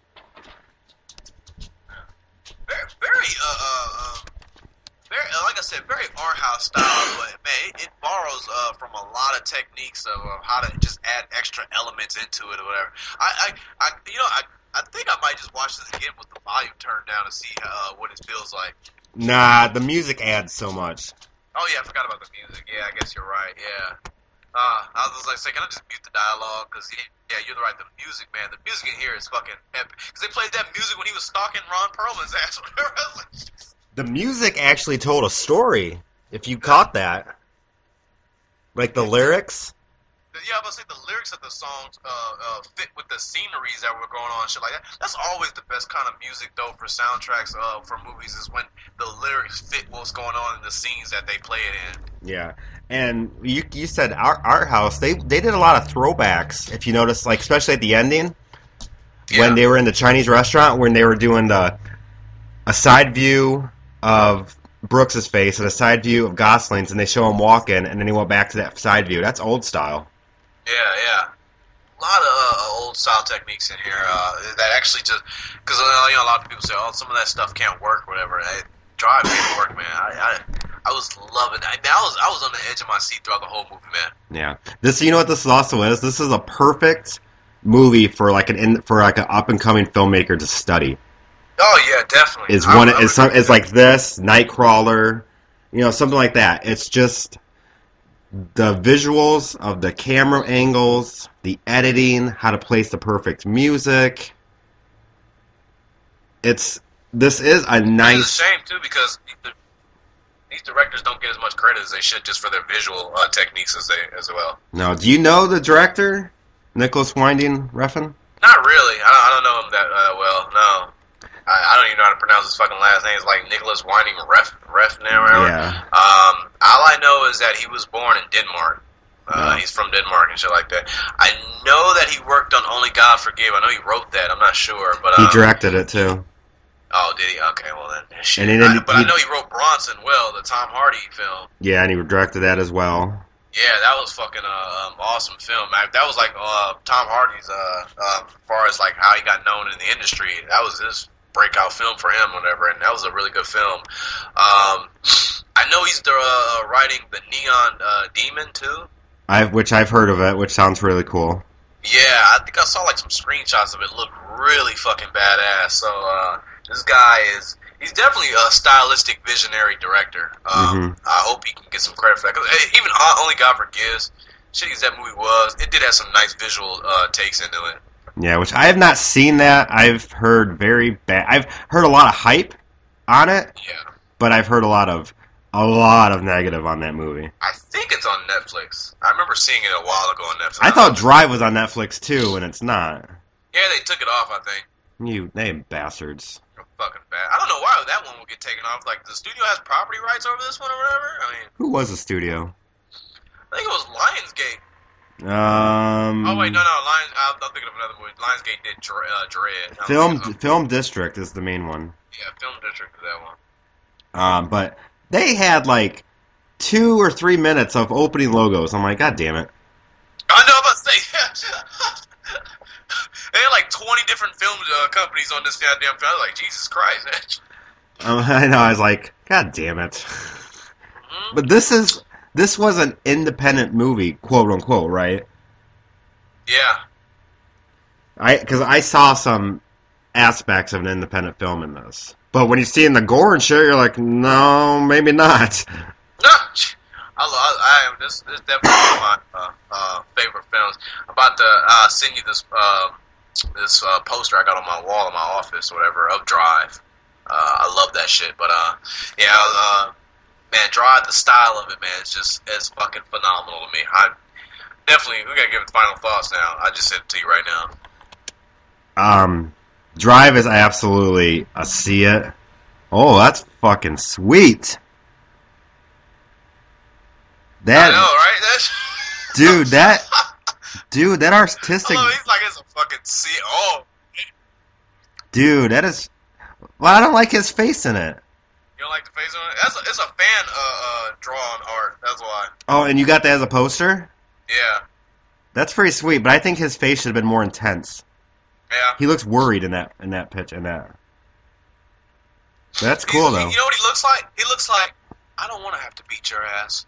Very, very, uh, uh, uh very, uh, like I said, very art house style, but man, it, it borrows uh, from a lot of techniques of uh, how to just add extra elements into it or whatever. I, I, I you know, I, I think I might just watch this again with the volume turned down to see uh, what it feels like. Nah, the music adds so much. Oh yeah, I forgot about the music. Yeah, I guess you're right. Yeah. Uh, I was like, say, can I just mute the dialogue? Because, yeah, you're right. The music, man, the music in here is fucking epic. Because they played that music when he was stalking Ron Perlman's ass. The music actually told a story, if you caught that. Like the lyrics. Yeah, I was going to say the lyrics of the songs uh, uh, fit with the sceneries that were going on and shit like that. That's always the best kind of music, though, for soundtracks uh, for movies, is when the lyrics fit what's going on in the scenes that they play it in. Yeah. And you you said Art, Art House, they they did a lot of throwbacks, if you notice, like especially at the ending, yeah. When they were in the Chinese restaurant, when they were doing the a side view of Brooks's face and a side view of Gosling's, and they show him walking, and then he went back to that side view. That's old style. Yeah, yeah. A lot of uh, old style techniques in here uh, that actually just, because uh, you know, a lot of people say, oh, some of that stuff can't work or whatever. It, Drive made it work, man. I, I I was loving it. I, mean, I was I was on the edge of my seat throughout the whole movie, man. Yeah. This, you know what this also is? This is a perfect movie for like an in, for like an up and coming filmmaker to study. Oh yeah, definitely. Is one is some is like this Nightcrawler, you know, something like that. It's just the visuals of the camera angles, the editing, how to place the perfect music. It's this is a nice. It's a shame too because these directors don't get as much credit as they should just for their visual uh, techniques as they as well. No, do you know the director, Nicholas Winding Refn? Not really. I don't, I don't know him that uh, well. No. I, I don't even know how to pronounce his fucking last name. It's like Nicholas Winding Ref, Refn or whatever. Yeah. Um, all I know is that he was born in Denmark. Uh, yeah. He's from Denmark and shit like that. I know that he worked on Only God Forgive. I know he wrote that. I'm not sure, but um, he directed it too. Oh, did he? Okay, well then, shit. And then I, but he, I know he wrote Bronson well, the Tom Hardy film. Yeah, and he directed that as well. Yeah, that was fucking uh, um, awesome film. Man. That was like uh, Tom Hardy's, uh, uh, as far as like how he got known in the industry. That was his breakout film for him, whatever, and that was a really good film. Um, I know he's uh, writing the Neon uh, Demon too. I which I've heard of it, which sounds really cool. Yeah, I think I saw like some screenshots of it. It looked really fucking badass. So uh, this guy is. He's definitely a stylistic, visionary director. Um, mm-hmm. I hope he can get some credit for that. Cause, hey, even Only God Forgives, shitty as that movie was, it did have some nice visual uh, takes into it. Yeah, which I have not seen that. I've heard very bad. I've heard a lot of hype on it. Yeah. But I've heard a lot of a lot of negative on that movie. I think it's on Netflix. I remember seeing it a while ago on Netflix. I thought Drive was on Netflix too, and it's not. Yeah, they took it off, I think. You, they bastards. Fucking bad. I don't know why that one will get taken off. Like, the studio has property rights over this one or whatever? I mean... Who was the studio? I think it was Lionsgate. Um... Oh, wait, no, no, Lions... I'm, I'm thinking of another movie. Lionsgate did Dre- uh, Dread. Film Film District is the main one. Yeah, Film District is that one. Um, but they had, like, two or three minutes of opening logos. I'm like, God damn it. I know, I'm about to say... They had like twenty different film uh, companies on this goddamn film. I was like, Jesus Christ. um, I know, I was like, God damn it. Mm-hmm. But this is, this was an independent movie, quote unquote, right? Yeah. I Because I saw some aspects of an independent film in this. But when you see in the gore and shit, you're like, no, maybe not. No. I, I, I this, this is definitely one of my uh, uh, favorite films. I'm about to uh, send you this uh, this uh, poster I got on my wall in my office, or whatever, of Drive. Uh, I love that shit. But uh, yeah, uh, man, Drive, the style of it, man, it's just it's fucking phenomenal to me. I definitely we gotta give it final thoughts now. I just said it to you right now. Um, Drive is absolutely a see it. Oh, that's fucking sweet. That, I know, right? That's dude, that dude, that artistic. I love, he's like it's a fucking see. Oh, Dude, that is... Well, I don't like his face in it. You don't like the face on it? That's a, it's a fan uh, uh, drawn art. That's why. Oh, and you got that as a poster? Yeah. That's pretty sweet, but I think his face should have been more intense. Yeah. He looks worried in that in that pitch in that. That's cool, He's, though. You know what he looks like? He looks like, I don't want to have to beat your ass.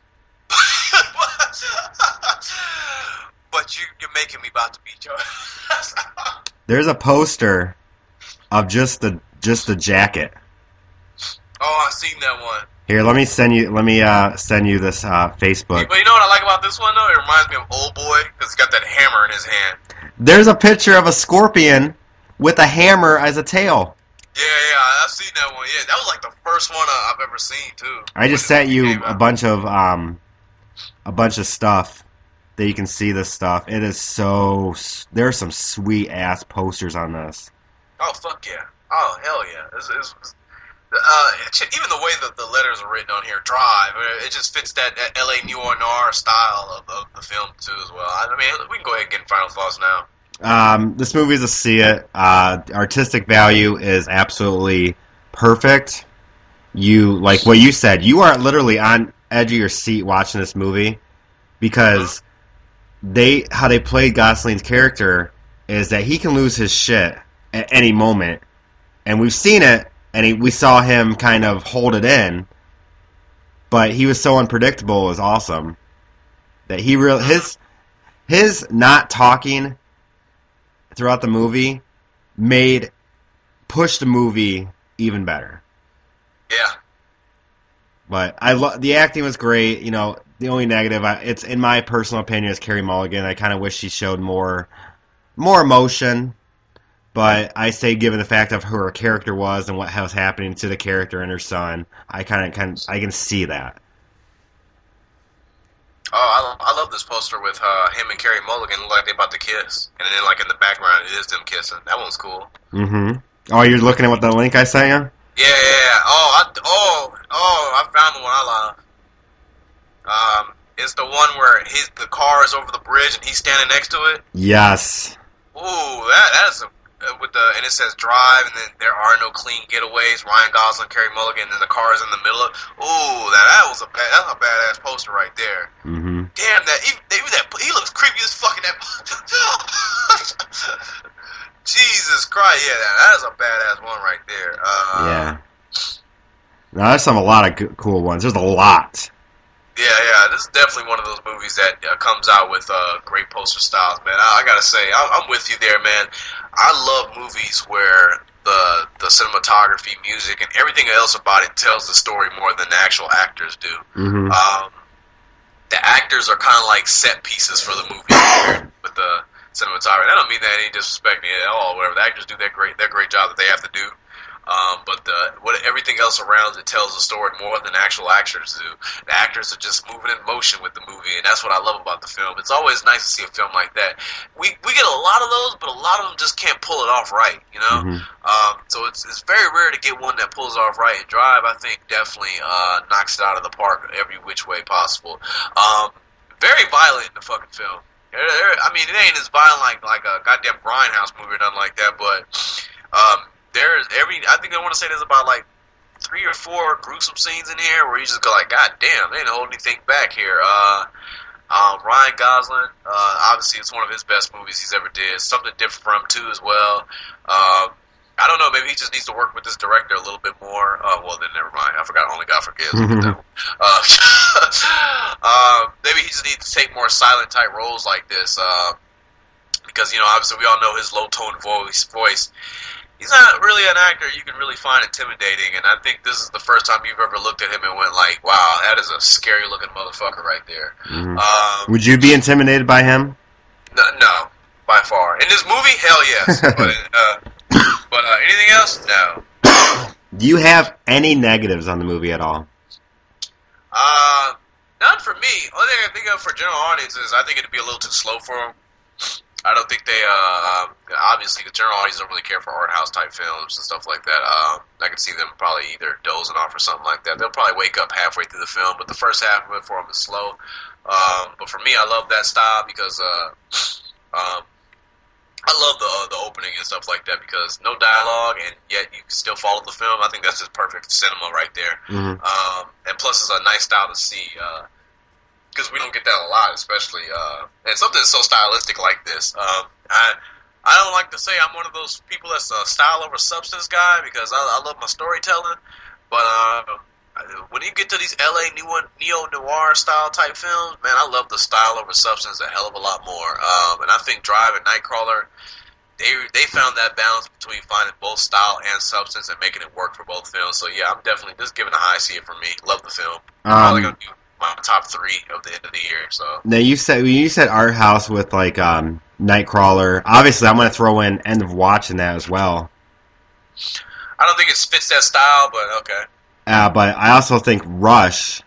But you, you're making me about to beat your ass. There's a poster of just the just the jacket. Oh, I've seen that one. Here, let me send you. Let me uh, send you this uh, Facebook. But you know what I like about this one, though? It reminds me of Old Boy, because he's got that hammer in his hand. There's a picture of a scorpion with a hammer as a tail. Yeah, yeah, I've seen that one. Yeah, that was like the first one uh, I've ever seen, too. I just sent you a bunch of um, a bunch of stuff that you can see this stuff. It is so. There's some sweet ass posters on this. Oh fuck yeah! Oh hell yeah! It's, it's, it's, uh, even the way that the letters are written on here, Drive, it just fits that, that L A neo-noir style of, of the film too as well. I mean, we can go ahead and get final thoughts now. Um, this movie is a see it. Uh, artistic value is absolutely perfect. You, like what you said, you are literally on edge of your seat watching this movie because they how they played Gosling's character is that he can lose his shit at any moment, and we've seen it, and he, we saw him kind of hold it in, but he was so unpredictable. It was awesome that he real his his not talking throughout the movie made pushed the movie even better. Yeah. But I lo- the acting was great. You know, the only negative, I, it's in my personal opinion, is Carey Mulligan. I kind of wish she showed more more emotion. But I say, given the fact of who her character was and what was happening to the character and her son, I kind of can I can see that. Oh, I, I love this poster with uh, him and Carey Mulligan look like they're about to kiss, and then like in the background it is them kissing. That one's cool. Mm-hmm. Oh, you're looking at what the link I sent you? Yeah, yeah, yeah. Oh, I, oh, oh! I found the one I love. Um, it's the one where his the car is over the bridge and he's standing next to it. Yes. Ooh, that that's a. Uh, with the and it says Drive, and then there are no clean getaways. Ryan Gosling, Carey Mulligan, and then the car is in the middle of. Ooh, that that was a bad, that's a badass poster right there. Mm-hmm. Damn, that even, even that he looks creepy as fucking that. Jesus Christ, yeah, that, that is a badass one right there. Uh, yeah. Now there's some a lot of good, cool ones. There's a lot. Yeah, yeah, this is definitely one of those movies that uh, comes out with uh, great poster styles, man. I, I gotta say, I, I'm with you there, man. I love movies where the the cinematography, music, and everything else about it tells the story more than the actual actors do. Mm-hmm. Um, the actors are kind of like set pieces for the movie with the cinematography. I don't mean that any disrespect at all. Whatever, the actors do their great their great job that they have to do. Um, but the, what everything else around it tells the story more than actual actors do. The actors are just moving in motion with the movie, and that's what I love about the film. It's always nice to see a film like that. We we get a lot of those, but a lot of them just can't pull it off right, you know? Mm-hmm. Um, so it's it's very rare to get one that pulls it off right. And Drive, I think, definitely uh, knocks it out of the park every which way possible. Um, very violent in the fucking film. They're, they're, I mean, it ain't as violent like, like a goddamn Grindhouse movie or nothing like that, but... Um, There's every, I think I want to say there's about like three or four gruesome scenes in here where you just go like, God damn, they didn't hold anything back here. Uh, um, Ryan Gosling, uh, obviously it's one of his best movies he's ever did. Something different from him too as well. Um, I don't know, maybe he just needs to work with this director a little bit more. Uh, well then never mind, I forgot Only God Forgives. uh, uh, maybe he just needs to take more silent type roles like this, uh, because, you know, obviously we all know his low tone voice, voice. He's not really an actor you can really find intimidating, and I think this is the first time you've ever looked at him and went like, wow, that is a scary-looking motherfucker right there. Mm-hmm. Um, Would you be intimidated by him? No, no, by far. In this movie, hell yes. but uh, but uh, anything else? No. Do you have any negatives on the movie at all? Uh, none for me. Only thing I think of for general audiences, I think it'd be a little too slow for them. I don't think they, uh, obviously, the general audience don't really care for art house type films and stuff like that. Uh, I could see them probably either dozing off or something like that. They'll probably wake up halfway through the film, but the first half of it for them is slow. Um, but for me, I love that style because, uh, um, I love the uh, the opening and stuff like that because no dialogue and yet you can still follow the film. I think that's just perfect cinema right there. Mm-hmm. Um, and plus, it's a nice style to see because uh, we don't get that a lot, especially uh, and something so stylistic like this. Um, I I don't like to say I'm one of those people that's a style over substance guy because I, I love my storytelling, but. Uh, When you get to these L A neo-noir style type films, man, I love the style over substance a hell of a lot more. Um, and I think Drive and Nightcrawler, they they found that balance between finding both style and substance and making it work for both films. So yeah, I'm definitely just giving a high C it for me. Love the film. I'm Um, probably gonna do my top three of the end of the year. So Now you said when you said art house with like um, Nightcrawler. Obviously, I'm going to throw in End of Watch in that as well. I don't think it fits that style, but okay. Uh, but I also think Rush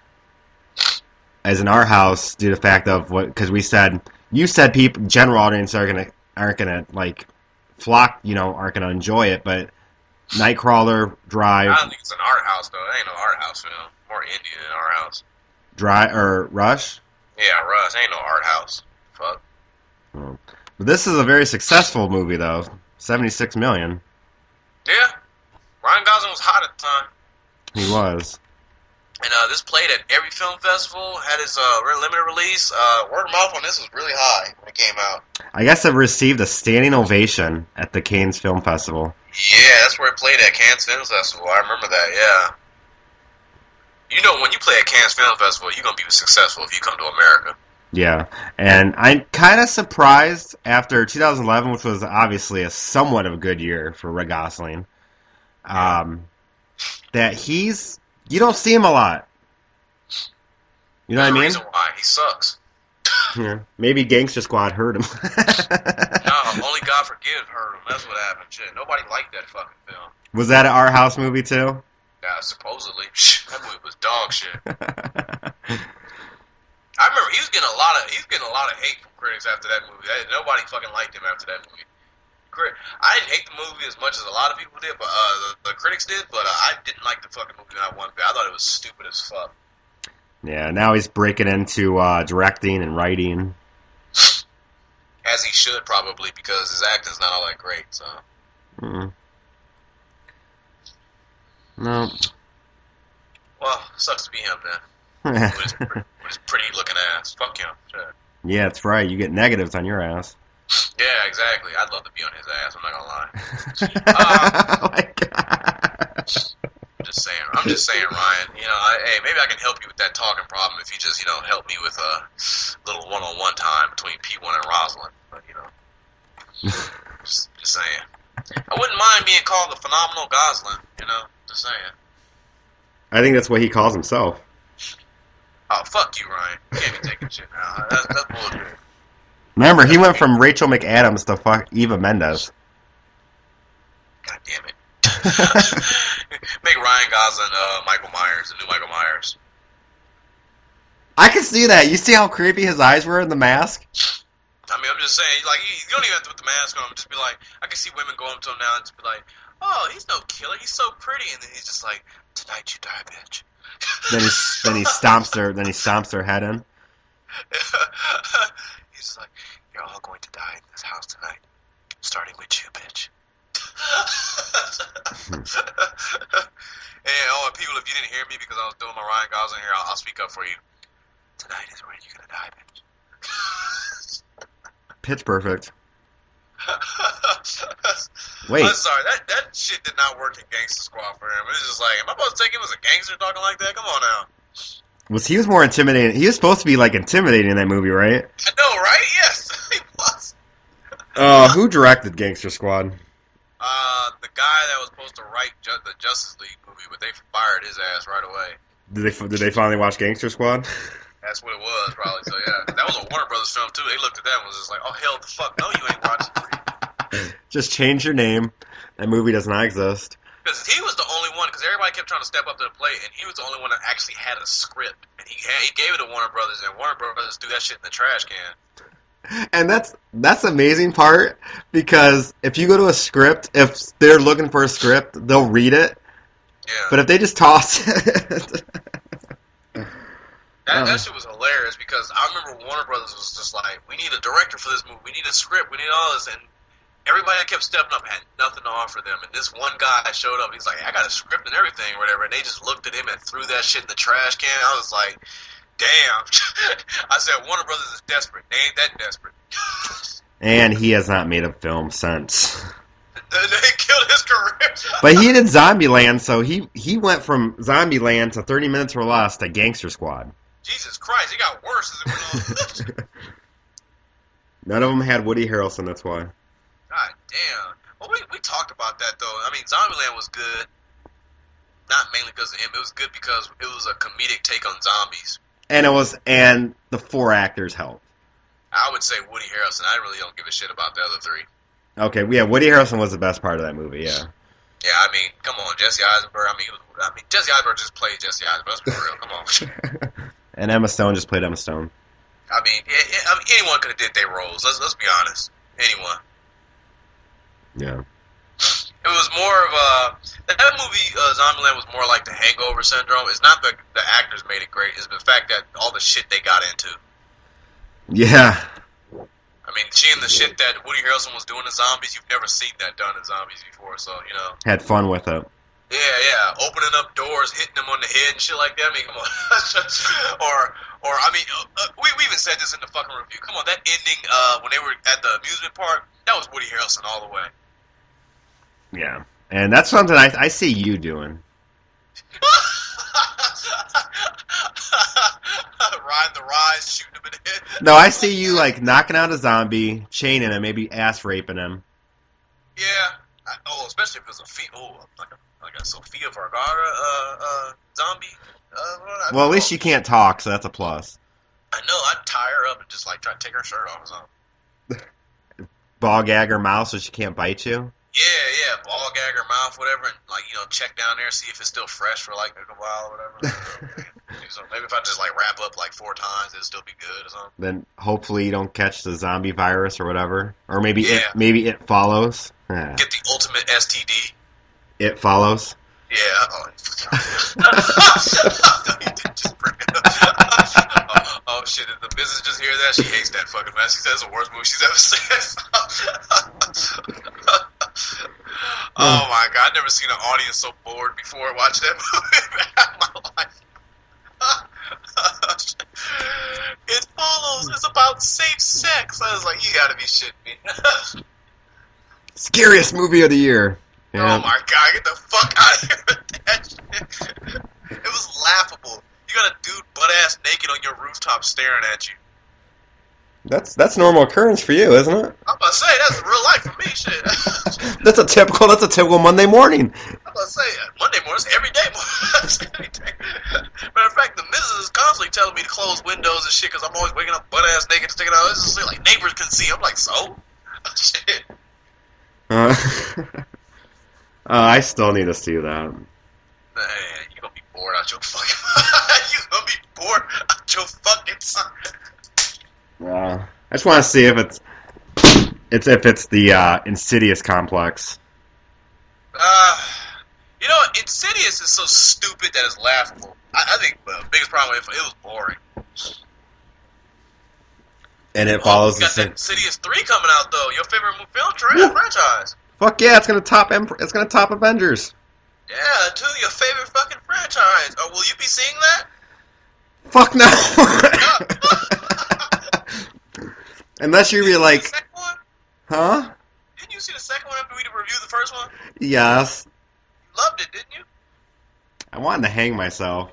as an art house due to the fact of what because we said you said people general audience are gonna aren't gonna like flock you know aren't gonna enjoy it, but Nightcrawler, Drive, I don't think it's an art house though. It ain't no art house film. More indie than art house. Drive or Rush. Yeah, Rush ain't no art house. Fuck. Oh. But this is a very successful movie though, seventy-six million. Yeah, Ryan Gosling was hot at the time. He was. And uh, this played at every film festival, had its uh, limited release. Uh, word of mouth on this was really high when it came out. I guess it received a standing ovation at the Cannes Film Festival. Yeah, that's where it played at Cannes Film Festival. I remember that, yeah. You know, when you play at Cannes Film Festival, you're going to be successful if you come to America. Yeah, and I'm kind of surprised after two thousand eleven, which was obviously a somewhat of a good year for Ryan Gosling. Um... That he's, you don't see him a lot. You know There's what I a mean? reason why. He sucks. Yeah. Maybe Gangster Squad hurt him. No, only God Forgives hurt him. That's what happened. Shit, nobody liked that fucking film. Was that an art house movie too? Yeah, supposedly. That movie was dog shit. I remember he was getting a lot of he was getting a lot of hate from critics after that movie. Nobody fucking liked him after that movie. I didn't hate the movie as much as a lot of people did, but uh, the, the critics did. But uh, I didn't like the fucking movie not one bit. I thought it was stupid as fuck. Yeah, now he's breaking into uh, directing and writing. As he should probably, because his acting's not all that great. So. Mm. No. Well, sucks to be him then. with, his, with his pretty looking ass. Fuck him. Sure. Yeah, that's right. You get negatives on your ass. Yeah, exactly. I'd love to be on his ass. I'm not gonna lie. um, Oh my god! I'm just saying. I'm just saying, Ryan. You know, I, hey, maybe I can help you with that talking problem if you just, you know, help me with a little one-on-one time between P one and Rosalind. But you know, just, just saying. I wouldn't mind being called the phenomenal Gosling. You know, just saying. I think that's what he calls himself. Oh, fuck you, Ryan. You can't be taking shit now. That's, that's bullshit. Remember, he went from Rachel McAdams to fuck Eva Mendes. God damn it. Make Ryan Gosling uh, Michael Myers, the new Michael Myers. I can see that. You see how creepy his eyes were in the mask? I mean, I'm just saying, like, you don't even have to put the mask on. Just be like, I can see women go up to him now and just be like, oh, he's no killer. He's so pretty. And then he's just like, tonight you die, bitch. Then he then he stomps their then he stomps their head in. He's just like, you're all going to die in this house tonight, starting with you, bitch. And oh, and people, if you didn't hear me because I was doing my Ryan Gosling here, I'll, I'll speak up for you. Tonight is when you're gonna die, bitch. Pitch Perfect. Wait. I'm sorry, that that shit did not work in Gangster Squad for him. It was just like, am I supposed to take him as a gangster talking like that? Come on now. Was he was more intimidating? He was supposed to be like intimidating in that movie, right? I know, right? Yes, he was. Uh, who directed Gangster Squad? Uh, the guy that was supposed to write Ju- the Justice League movie, but they fired his ass right away. Did they did they finally watch Gangster Squad? That's what it was, probably. So yeah, that was a Warner Brothers film too. They looked at that and was just like, "Oh hell, the fuck, no, you ain't watching." Just change your name. That movie does not exist. Because he was the only one. Because everybody kept trying to step up to the plate, and he was the only one that actually had a script, and he had, he gave it to Warner Brothers, and Warner Brothers threw that shit in the trash can. And that's that's the amazing part, because if you go to a script, if they're looking for a script, they'll read it. Yeah. But if they just toss it, That, Um, that shit was hilarious because I remember Warner Brothers was just like, we need a director for this movie, we need a script, we need all this, and everybody that kept stepping up had nothing to offer them, and this one guy showed up. He's like, hey, I got a script and everything, or whatever, and they just looked at him and threw that shit in the trash can. I was like, damn. I said, Warner Brothers is desperate. They ain't that desperate. And he has not made a film since. They killed his career. But he did Zombieland, so he, he went from Zombieland to thirty Minutes or Less to Gangster Squad. Jesus Christ, it got worse as it went on. None of them had Woody Harrelson, that's why. God damn. Well, we, we talked about that, though. I mean, Zombieland was good. Not mainly because of him. It was good because it was a comedic take on zombies. And it was, and the four actors helped. I would say Woody Harrelson. I really don't give a shit about the other three. Okay, yeah, Woody Harrelson was the best part of that movie, yeah. Yeah, I mean, come on, Jesse Eisenberg. I mean, I mean, Jesse Eisenberg just played Jesse Eisenberg. Let's be real. Come on. And Emma Stone just played Emma Stone. I mean, yeah, yeah, I mean anyone could have did their roles. Let's let's be honest. Anyone. Yeah. It was more of a that movie. Uh, Zombieland was more like the Hangover syndrome. It's not the the actors made it great. It's the fact that all the shit they got into. Yeah. I mean, seeing the shit that Woody Harrelson was doing to zombies, you've never seen that done in zombies before. So you know. Had fun with it. Yeah, yeah, opening up doors, hitting them on the head and shit like that. I mean, come on. or, or I mean, uh, we we even said this in the fucking review. Come on, that ending uh, when they were at the amusement park, that was Woody Harrelson all the way. Yeah, and that's something I I see you doing. Riding the rise, shooting him in the head. No, I see you like knocking out a zombie, chaining him, maybe ass raping him. Yeah. I, oh, especially if it's a fe- oh, like a like a Sofia Vergara uh, uh, zombie. Uh, well, at least she can't talk, so that's a plus. I know. I'd tie her up and just like try to take her shirt off or something. Ball gag her mouth so she can't bite you. Yeah, yeah, ball gag her mouth, whatever, and like you know, check down there, see if it's still fresh for like a while or whatever. So maybe if I just like wrap up like four times, it'll still be good or something. Then hopefully you don't catch the zombie virus or whatever, or maybe yeah. it maybe it follows. Yeah. Get the ultimate S T D. It follows. Yeah. Oh, oh, oh shit! Did the business just hear that? She hates that fucking mess. She says it's the worst movie she's ever seen. Oh my god! I've never seen an audience so bored before watching that movie in my life. It follows. It's about safe sex. I was like, you gotta be shitting me. Scariest movie of the year. Yeah. Oh my god, get the fuck out of here with that shit. It was laughable. You got a dude butt-ass naked on your rooftop staring at you. That's that's normal occurrence for you, isn't it? I'm about to say, that's real life for me, shit. That's a typical, that's a typical Monday morning. I'm about to say, Monday mornings, every day. Matter of fact, the missus is constantly telling me to close windows and shit because I'm always waking up butt-ass naked to take it out. It's just like neighbors can see. I'm like, so? Shit. Uh, uh, I still need to see that. Man, you're gonna be bored out your fucking you're gonna be bored out your fucking son. Yeah. I just want to see if it's it's if it's the uh, Insidious complex. Uh, you know, Insidious is so stupid that it's laughable. I, I think the biggest problem is it was boring. And it follows oh, you the got same. that Insidious three coming out though. Your favorite film tra- franchise. Fuck yeah! It's gonna top. It's gonna top Avengers. Yeah, too. Your favorite fucking franchise. Or will you be seeing that? Fuck no. Unless you're like, the second one? Huh? Didn't you see the second one after we reviewed the first one? Yes. You loved it, didn't you? I wanted to hang myself.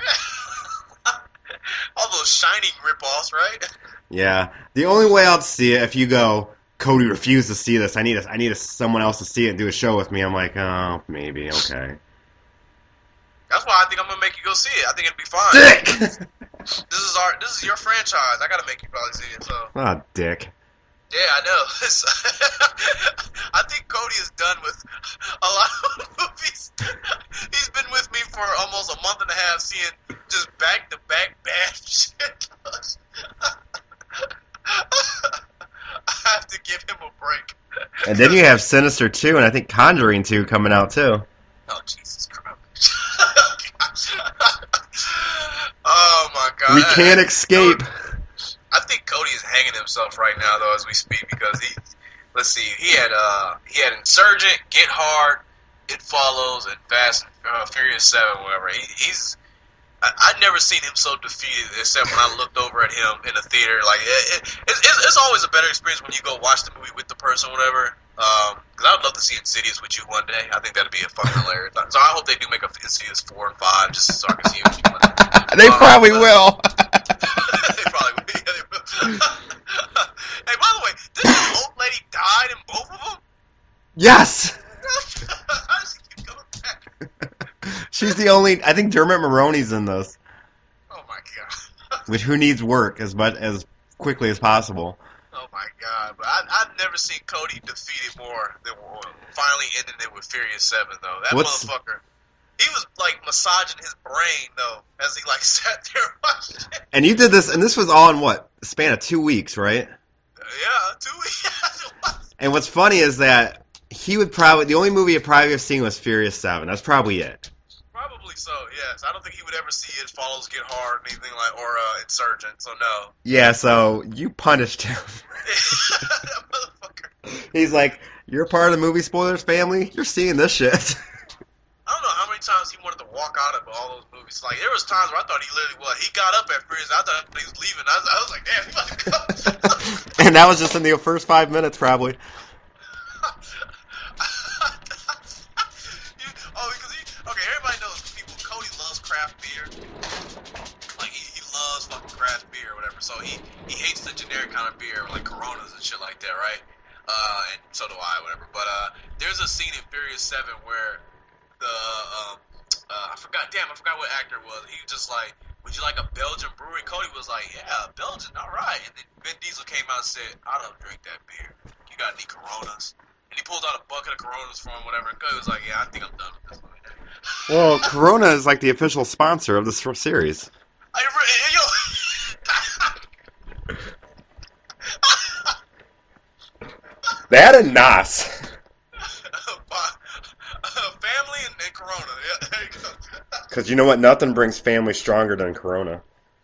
All those Shining ripoffs, right? Yeah. The only way I'll see it if you go, Cody refused to see this. I need a, I need a, someone else to see it and do a show with me. I'm like, oh, maybe, okay. That's why I think I'm gonna make you go see it. I think it'll be fine. Dick. This is our, this is your franchise. I gotta make you probably see it. So. Oh, dick. Yeah, I know. I think Cody is done with a lot of movies. He's been with me for almost a month and a half, seeing just back to back bad shit. I have to give him a break. And then you have Sinister two, and I think Conjuring two coming out too. Oh, Jesus Christ. Oh, my God. We can't escape. I think Cody is hanging himself right now, though, as we speak, because he, let's see. He had uh, he had Insurgent, Get Hard, It Follows, and Fast uh, Furious Seven. Whatever. He, he's I, I'd never seen him so defeated, except when I looked over at him in the theater. Like it, it, it's, it's always a better experience when you go watch the movie with the person, or whatever. Um, because I would love to see Insidious with you one day. I think that'd be a fucking hilarious. So I hope they do make a Insidious four and five, just so I can see him with you one day. They um, probably but, will. they probably will. Yeah, they will. Hey, by the way, did the old lady died in both of them? Yes. How does she keep coming back? She's the only. I think Dermot Mulroney's in this. Oh my god. Which who needs work as much as quickly as possible. Oh my god! But I, I've never seen Cody defeated more than finally ending it with Furious Seven, though. That What's... motherfucker, he was like massaging his brain though as he like sat there watching it. And you did this, and this was all in what a span of two weeks, right? Uh, yeah, two weeks. And what's funny is that he would probably the only movie he'd probably have seen was Furious Seven. That's probably it. Probably so. Yes, I don't think he would ever see It Follows, Get Hard, anything like, or uh, Insurgent. So no. Yeah. So you punished him. That motherfucker. He's like, you're part of the movie spoilers family. You're seeing this shit. I don't know how many times he wanted to walk out of all those movies. Like there was times where I thought he literally was. He got up at Furious. I thought he was leaving. I was, I was like, damn, he about to go. And that was just in the first five minutes, probably. you, oh, because he, okay, everybody knows people. Cody loves craft beer. Like he, he loves fucking craft beer or whatever. So he, he hates the generic kind of beer like Coronas and shit like that, right? Uh, and so do I, whatever. But uh, there's a scene in Furious Seven where the um, uh, I forgot, damn, I forgot what actor it was. He was just like, "Would you like a Belgian brewery?" Cody was like, "Yeah, Belgian, all right." And then Vin Diesel came out and said, "I don't drink that beer. You got any Coronas?" And he pulled out a bucket of Coronas for him, whatever. And Cody was like, "Yeah, I think I'm done with this movie." Well, Corona is like the official sponsor of this series. I, yo. That and N A S. Family and, and Corona. Yeah, there you go. Because you know what? Nothing brings family stronger than Corona.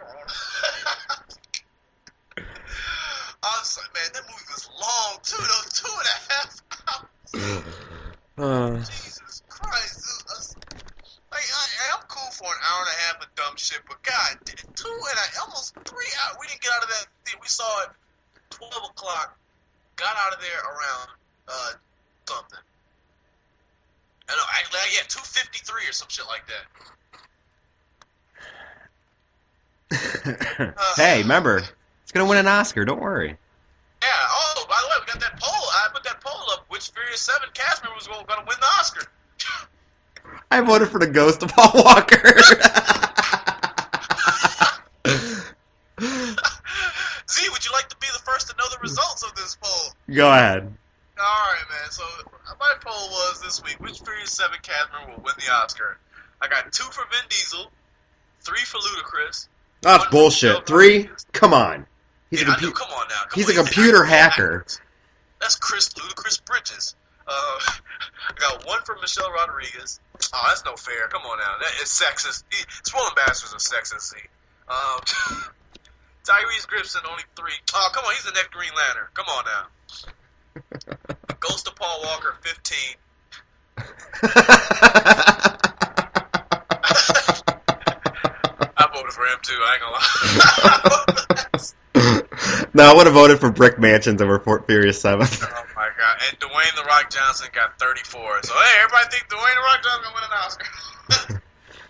I was like, man, that movie was long, too. Those two and a half hours. Uh, Jesus Christ. It was, like, I, I'm cool for an hour and a half of dumb shit, but God, two and a, almost three hours. We didn't get out of that thing. We saw it twelve o'clock. Got out of there around uh, something. I know, actually, yeah, two fifty-three or some shit like that. uh, hey, remember, it's going to win an Oscar. Don't worry. Yeah, oh, by the way, we got that poll. I put that poll up. Which Furious seven cast member was going to win the Oscar? I voted for the ghost of Paul Walker. Z, would you like to be the first to know the results of this poll? Go ahead. Alright, man. So, my poll was this week, which Furious seven cast member will win the Oscar? I got two for Vin Diesel, three for Ludacris. That's bullshit. Three? Come on. He's yeah, a, compu- compu- come on now. Come he's on. a computer hacker. That's Chris Ludacris Bridges. Uh, I got one for Michelle Rodriguez. Oh, that's no fair. Come on now. That is sexist. Swollen Bastards are sexist. Um, Tyrese Gibson, only three. Oh, come on. He's the next Green Lantern. Come on now. Ghost of Paul Walker, fifteen. I voted for him too. I ain't gonna lie. No, I would have voted for Brick Mansions over Fort Furious seven. Oh my god! And Dwayne the Rock Johnson got thirty-four. So hey, everybody think Dwayne the Rock Johnson gonna win an Oscar?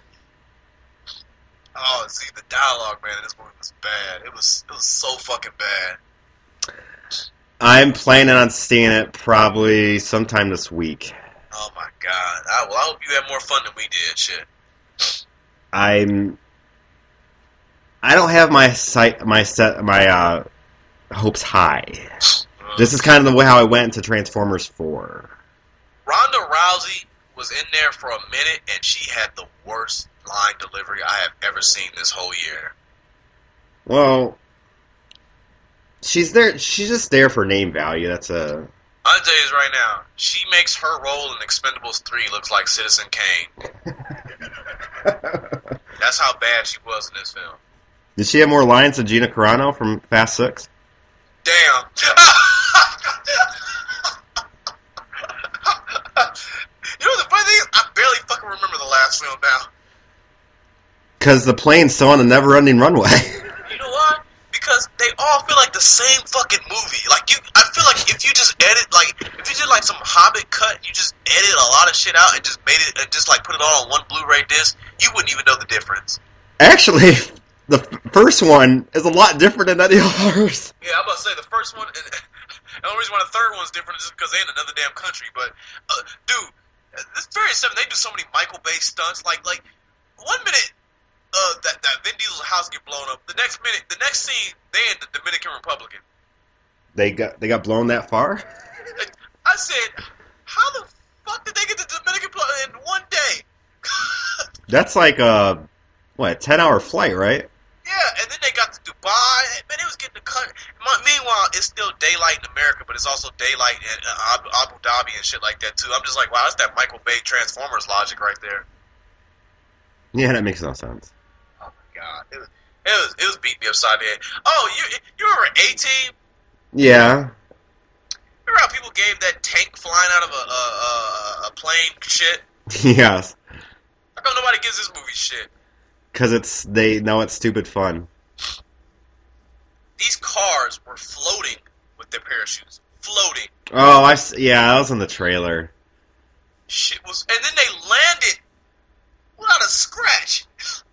Oh, see the dialogue, man, in this movie was bad. It was it was so fucking bad. I'm planning on seeing it probably sometime this week. Oh my god! I, well, I hope you had more fun than we did. Shit. I'm. I don't have my sight, my set, my uh, hopes high. Uh, This is kind of the way how I went into Transformers four. Ronda Rousey was in there for a minute, and she had the worst line delivery I have ever seen this whole year. Well, she's there. She's just there for name value. That's a. I'll tell you this right now. She makes her role in Expendables three looks like Citizen Kane. That's how bad she was in this film. Did she have more lines than Gina Carano from Fast Six? Damn. ass film now. Because the plane's still on the never-ending runway. You know why? Because they all feel like the same fucking movie. Like you, I feel like if you just edit, like if you did like some Hobbit cut, you just edit a lot of shit out and just made it, and just like put it all on one Blu-ray disc, you wouldn't even know the difference. Actually, the f- first one is a lot different than any others. Yeah, I'm about to say the first one. And the only reason why the third one's different is just because they in another damn country. But uh, dude, this Furious Seven, they do so many Michael Bay stunts. Like like one minute. Uh, that, that Vin Diesel's house get blown up. The next minute, the next scene, they in the Dominican Republic. They got they got blown that far? I said, how the fuck did they get to the Dominican Republic in one day? That's like a, what, ten-hour flight, right? Yeah, and then they got to Dubai. Man, it was getting the cut. Meanwhile, it's still daylight in America, but it's also daylight in uh, Abu, Abu Dhabi and shit like that, too. I'm just like, wow, that's that Michael Bay Transformers logic right there. Yeah, that makes no sense. Oh my god, it was it was, it was beating me upside the head. Oh, you you remember A-Team? Yeah. Remember how people gave that tank flying out of a a, a, a plane shit? Yes. How come nobody gives this movie shit? Because it's they know it's stupid fun. These cars were floating with their parachutes, floating. Oh, I s- yeah, that was in the trailer. Shit was, and then they landed without a scratch.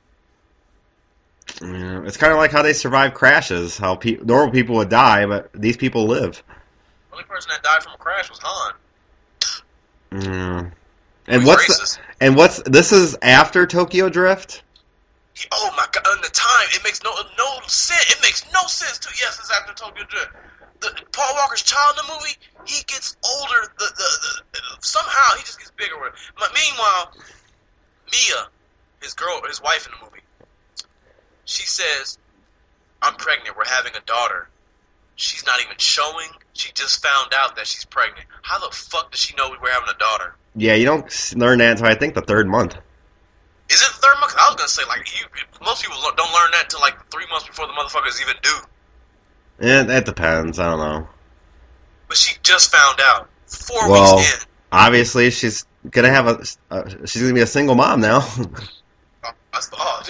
Yeah, it's kind of like how they survive crashes. How pe- normal people would die, but these people live. The only person that died from a crash was Han. Mm. And He's what's racist. the, and what's this is after Tokyo Drift? Oh my god! In the time, it makes no no sense. It makes no sense to yes, it's after Tokyo Drift. The, Paul Walker's child in the movie, he gets older. The, the, the somehow he just gets bigger. But meanwhile, Mia, his girl, his wife in the movie, she says, "I'm pregnant. We're having a daughter." She's not even showing. She just found out that she's pregnant. How the fuck does she know we're having a daughter? Yeah, you don't learn that until I think the third month. Is it the third month? I was gonna say like you, most people don't learn that until like three months before the motherfuckers even do. Yeah, that depends. I don't know. But she just found out four Well, weeks in. obviously she's gonna have a. Uh, she's gonna be a single mom now. Oh, that's the, oh,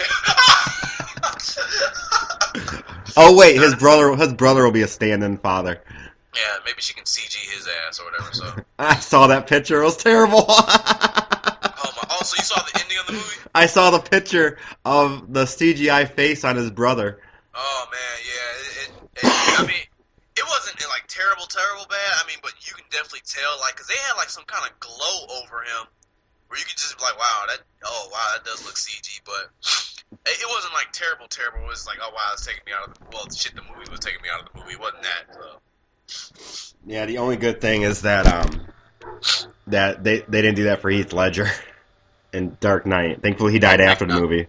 Oh wait, his brother. His brother will be a stand-in father. yeah, maybe she can C G his ass or whatever. So. I saw that picture. It was terrible. Oh my! Oh, so you saw the ending of the movie? I saw the picture of the C G I face on his brother. Oh man, yeah. It, it, it, I mean, it wasn't like terrible, terrible bad. I mean, but you can definitely tell, like, because they had like some kind of glow over him, where you could just be like, wow, that, oh wow, that does look C G. But it, it wasn't like terrible, terrible. It was like, oh wow, it's taking me out of the well, shit. The movie was taking me out of the movie. It wasn't that? So. Yeah, the only good thing is that um that they they didn't do that for Heath Ledger in Dark Knight. Thankfully, he died after the movie.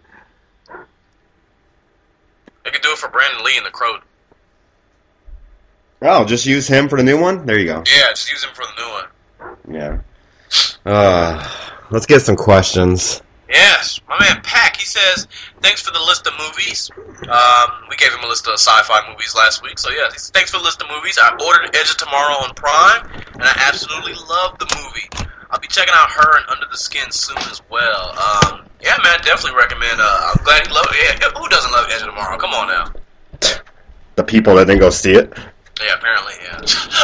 They could do it for Brandon Lee in The Crow. Oh, just use him for the new one? There you go. Yeah, just use him for the new one. Yeah. Uh, let's get some questions. Yes, my man Pack, he says, thanks for the list of movies. Um, we gave him a list of sci-fi movies last week, so yeah, thanks for the list of movies. I ordered Edge of Tomorrow on Prime, and I absolutely love the movie. I'll be checking out Her and Under the Skin soon as well. Um, yeah, man, definitely recommend. Uh, I'm glad you love it. Yeah, who doesn't love Edge of Tomorrow? Come on now. The people that didn't go see it. Yeah, apparently, yeah.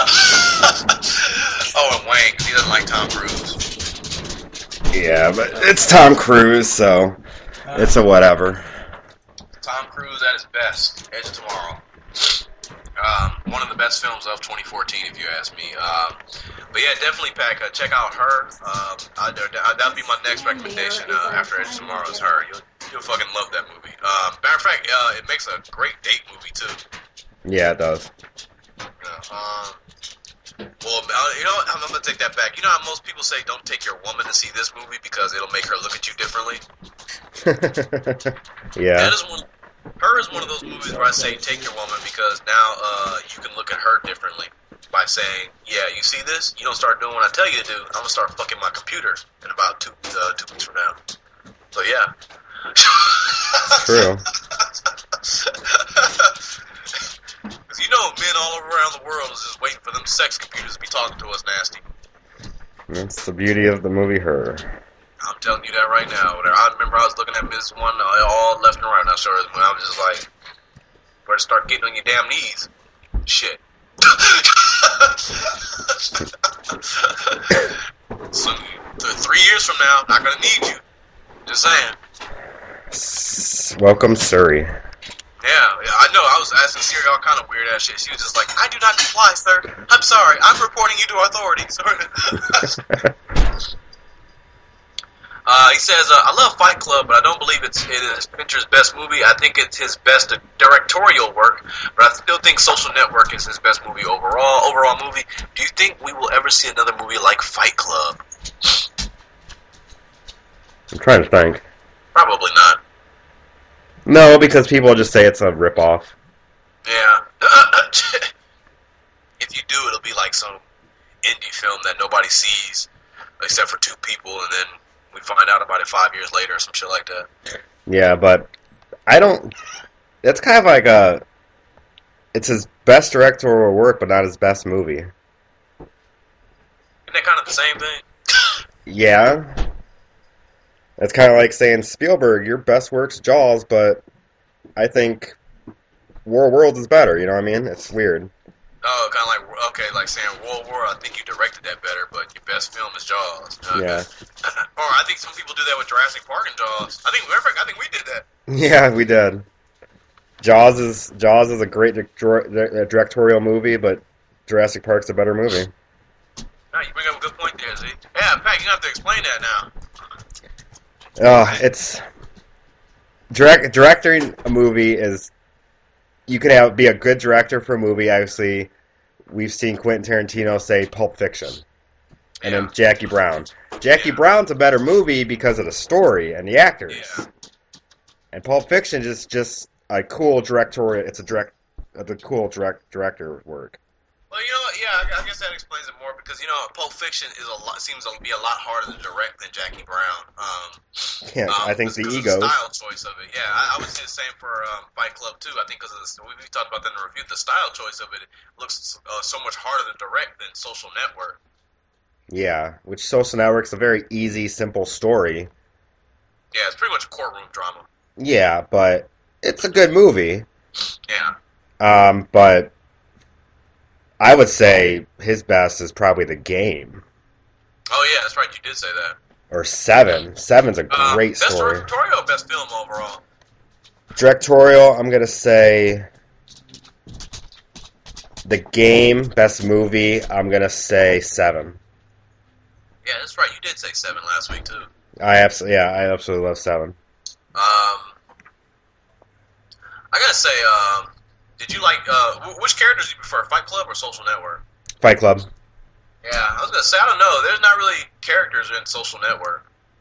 Oh, and Wayne, because he doesn't like Tom Cruise. Yeah, but it's Tom Cruise, so it's a whatever. Tom Cruise at his best. Edge of Tomorrow. Um, one of the best films of twenty fourteen, if you ask me. Um, but yeah, definitely, Pack. Uh, check out Her. Um, I, I, that'll be my next recommendation uh, after Edge of Tomorrow is Her. You'll, you'll fucking love that movie. Um, matter of fact, uh, it makes a great date movie too. Yeah, it does. Yeah, um, well, uh, you know what? I'm, I'm gonna take that back. You know how most people say don't take your woman to see this movie because it'll make her look at you differently? Yeah. That is one. Her is one of those movies where I say take your woman because now uh, you can look at her differently by saying, yeah, you see this? You don't start doing what I tell you to do. I'm gonna start fucking my computer in about two uh, two weeks from now. So yeah. True. Because you know men all around the world is just waiting for them sex computers to be talking to us nasty. That's the beauty of the movie Her. I'm telling you that right now. I remember I was looking at this one all left and right. Not sure when I was just like, better start getting on your damn knees. Shit. So, three years from now, not gonna need you. Just saying. Welcome, Surrey. Yeah, yeah, I know. I was asking Siri all kind of weird ass shit. She was just like, "I do not comply, sir. I'm sorry. I'm reporting you to authorities." Uh, he says, uh, I love Fight Club, but I don't believe it's, it is Fincher's best movie. I think it's his best directorial work, but I still think Social Network is his best movie overall. Overall movie. Do you think we will ever see another movie like Fight Club? I'm trying to think. Probably not. No, because people just say it's a ripoff. Yeah. If you do, it'll be like some indie film that nobody sees except for two people, and then we find out about it five years later or some shit like that. Yeah, but I don't... It's kind of like a... It's his best directorial work, but not his best movie. Isn't that kind of the same thing? Yeah. It's kind of like saying, Spielberg, your best work's Jaws, but I think War Worlds is better, you know what I mean? It's weird. Oh, kind of like, okay, like saying World War, I think you directed that better, but your best film is Jaws. Okay. Yeah. Or I think some people do that with Jurassic Park and Jaws. I think, matter of fact, I think we did that. Yeah, we did. Jaws is Jaws is a great di- dir- directorial movie, but Jurassic Park's a better movie. Nah, you bring up a good point there, Z. Yeah, Pat, you have to explain that now. Uh, it's... Direct, directing a movie is... You can have be a good director for a movie, obviously. We've seen Quentin Tarantino say Pulp Fiction. And Yeah. then Jackie Brown. Jackie Brown's a better movie because of the story and the actors. Yeah. And Pulp Fiction is just a cool directorial... It's a direct... A the cool direct director work. Well, you know what? Yeah, I I guess that explains it more because you know Pulp Fiction is a lot seems to be a lot harder to direct than Jackie Brown. Um, Yeah, um, I think the because of egos. the style choice of it. Yeah, I, I would say the same for um, Fight Club too. I think because of the, we, we talked about that in the review. The style choice of it, it looks uh, so much harder to direct than Social Network. Yeah, which Social Network's a very easy, simple story. Yeah, it's pretty much a courtroom drama. Yeah, but it's a good movie. Yeah. Um, but I would say his best is probably The Game. Oh yeah, that's right. You did say that. Or Seven. Seven's a Um, great best story. directorial, best film overall. Directorial, I'm going to say The Game, best movie, I'm going to say Seven. Yeah, that's right. You did say Seven last week too. I absolutely, yeah, I absolutely love Seven. Um, I gotta say, um, did you like uh, wh- which characters do you prefer, Fight Club or Social Network? Fight Club. Yeah, I was gonna say I don't know. There's not really characters in Social Network.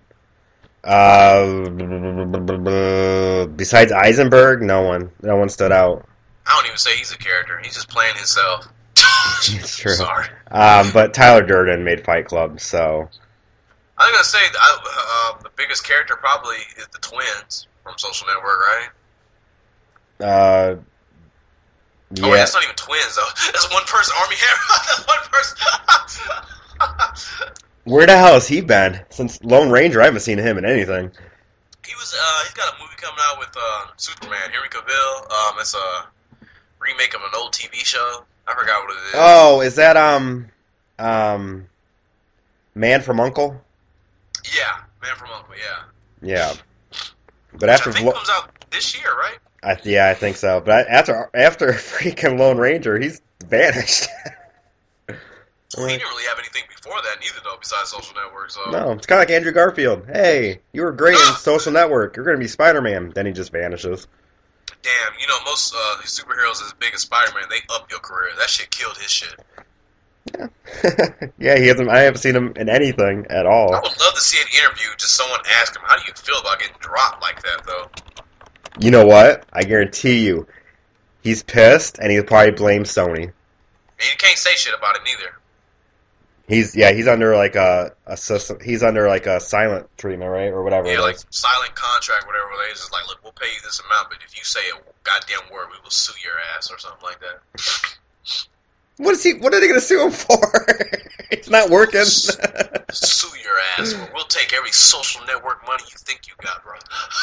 Uh, besides Eisenberg, no one, no one stood out. I don't even say he's a character. He's just playing himself. It's true. Sorry. Um, but Tyler Durden made Fight Club, so I was gonna say I, uh, the biggest character probably is the twins from Social Network, right? uh, Oh, wait, yeah. that's not even twins though. That's one person. Army Hammer. That's one person. Where the hell has he been since Lone Ranger? I haven't seen him in anything. He was. Uh, he's got a movie coming out with uh, Superman. Henry Cavill. Um, it's a remake of an old T V show. I forgot what it is. Oh, is that um, um, Man from Uncle? Yeah, Man from Uncle. Yeah. Yeah, but Which after I think Lo- comes out this year, right? I, yeah, I think so. But after after freaking Lone Ranger, he's vanished. Well, he didn't really have anything before that neither, though, besides Social Network. So No, it's kind of like Andrew Garfield. Hey, you were great in Social Network. You're going to be Spider-Man. Then he just vanishes. damn, you know, most uh, superheroes as big as Spider-Man, they up your career. That shit killed his shit. Yeah, he hasn't. I haven't seen him in anything at all. I would love to see an interview, just someone ask him, how do you feel about getting dropped like that, though? You know what? I guarantee you, he's pissed, and he'll probably blame Sony. And you can't say shit about it neither. He's yeah, he's under like a, a system. He's under like a silent treatment, right, or whatever. Yeah, it like is. silent contract, whatever. Where they just like, look, we'll pay you this amount, but if you say a goddamn word, we will sue your ass or something like that. What is he? What are they going to sue him for? It's not working. Sue your ass, or we'll take every social network money you think you got, bro.